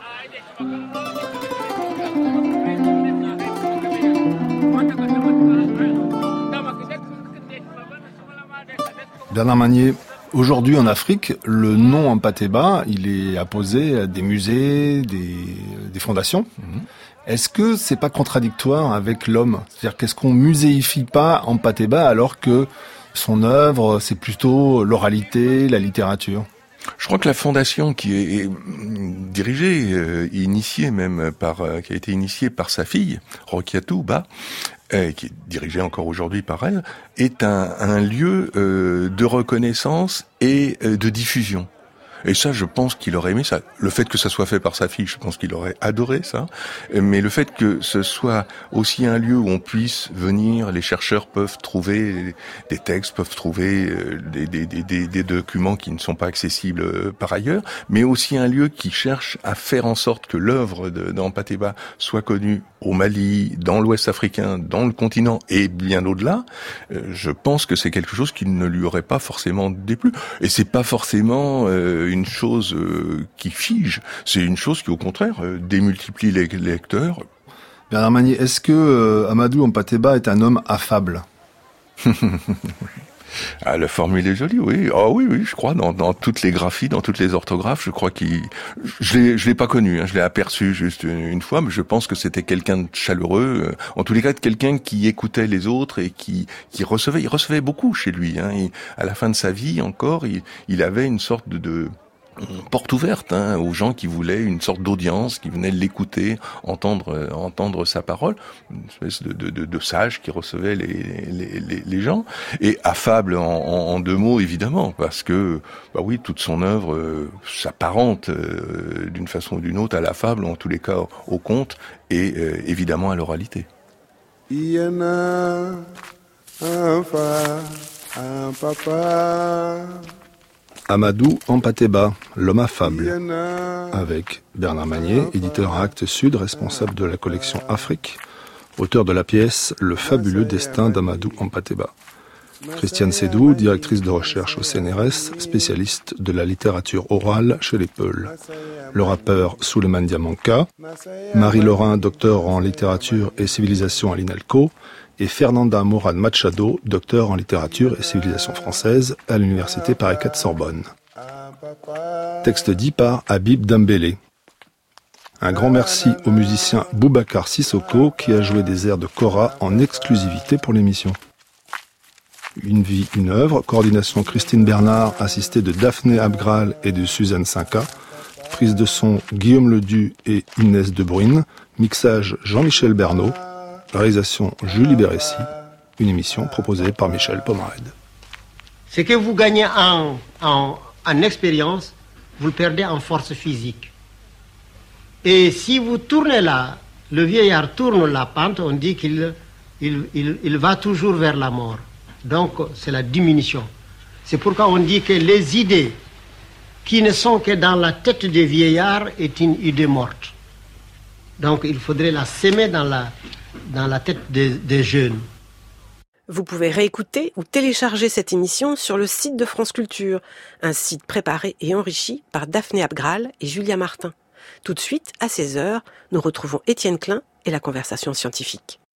Bernard Magnier, aujourd'hui en Afrique, le nom Ampateba, il est apposé à des musées, des, des fondations. Mmh. Est-ce que c'est pas contradictoire avec l'homme ? C'est-à-dire qu'est-ce qu'on muséifie pas Ampateba alors que son œuvre, c'est plutôt l'oralité, la littérature ? Je crois que la fondation qui est dirigée, euh, initiée même par, euh, qui a été initiée par sa fille, Rokiatou Ba, euh, qui est dirigée encore aujourd'hui par elle, est un, un lieu euh, de reconnaissance et euh, de diffusion. Et ça, je pense qu'il aurait aimé ça. Le fait que ça soit fait par sa fille, je pense qu'il aurait adoré ça. Mais le fait que ce soit aussi un lieu où on puisse venir, les chercheurs peuvent trouver des textes, peuvent trouver des, des, des, des documents qui ne sont pas accessibles par ailleurs, mais aussi un lieu qui cherche à faire en sorte que l'œuvre d'Ampateba soit connue au Mali, dans l'Ouest africain, dans le continent et bien au-delà. Je pense que c'est quelque chose qui ne lui aurait pas forcément déplu. Et c'est pas forcément euh, une chose euh, qui fige, c'est une chose qui, au contraire, euh, démultiplie les lecteurs. Bernard Magnier, est-ce que euh, Amadou Ampateba est un homme affable ? Ah, la formule est jolie, oui. Ah oui, oui, je crois, dans, dans toutes les graphies, dans toutes les orthographes, je crois qu'il... Je l'ai, je l'ai pas connu, hein, je l'ai aperçu juste une, une fois, mais je pense que c'était quelqu'un de chaleureux, en tous les cas, de quelqu'un qui écoutait les autres et qui, qui recevait, il recevait beaucoup chez lui, hein. Il, à la fin de sa vie, encore, il, il avait une sorte de... de porte ouverte hein, aux gens qui voulaient une sorte d'audience, qui venaient l'écouter, entendre euh, entendre sa parole, une espèce de, de, de, de sage qui recevait les, les, les, les gens, et affable en, en, en deux mots évidemment, parce que bah oui, toute son œuvre euh, s'apparente euh, d'une façon ou d'une autre à la fable, ou en tous les cas au, au conte, et euh, évidemment à l'oralité. Yana, un fa, un papa. Amadou Ampateba, l'homme affable, avec Bernard Magnier, éditeur à Actes Sud, responsable de la collection Afrique, auteur de la pièce Le fabuleux destin d'Amadou Ampateba. Christiane Sédou, directrice de recherche au C N R S, spécialiste de la littérature orale chez les Peuls. Le rappeur Souleymane Diamanka, Marie Laurin, docteur en littérature et civilisation à l'INALCO, et Fernanda Morad Machado, docteur en littérature et civilisation française à l'université Paris quatre Sorbonne. Texte dit par Habib Dembélé. Un grand merci au musicien Boubacar Sissoko qui a joué des airs de Kora en exclusivité pour l'émission. Une vie, une œuvre, coordination Christine Bernard, assistée de Daphné Abgral et de Suzanne Cinca, prise de son Guillaume Ledu et Inès De Bruyne, mixage Jean-Michel Bernot, réalisation Julie Bérécy, une émission proposée par Michel Pomarède. Ce que vous gagnez en, en, en expérience, vous le perdez en force physique. Et si vous tournez là, le vieillard tourne la pente, on dit qu'il il, il, il va toujours vers la mort. Donc c'est la diminution. C'est pourquoi on dit que les idées qui ne sont que dans la tête des vieillards est une idée morte. Donc il faudrait la s'aimer dans la, dans la tête des, des jeunes. Vous pouvez réécouter ou télécharger cette émission sur le site de France Culture, un site préparé et enrichi par Daphné Abgral et Julia Martin. Tout de suite, à seize heures, nous retrouvons Étienne Klein et la conversation scientifique.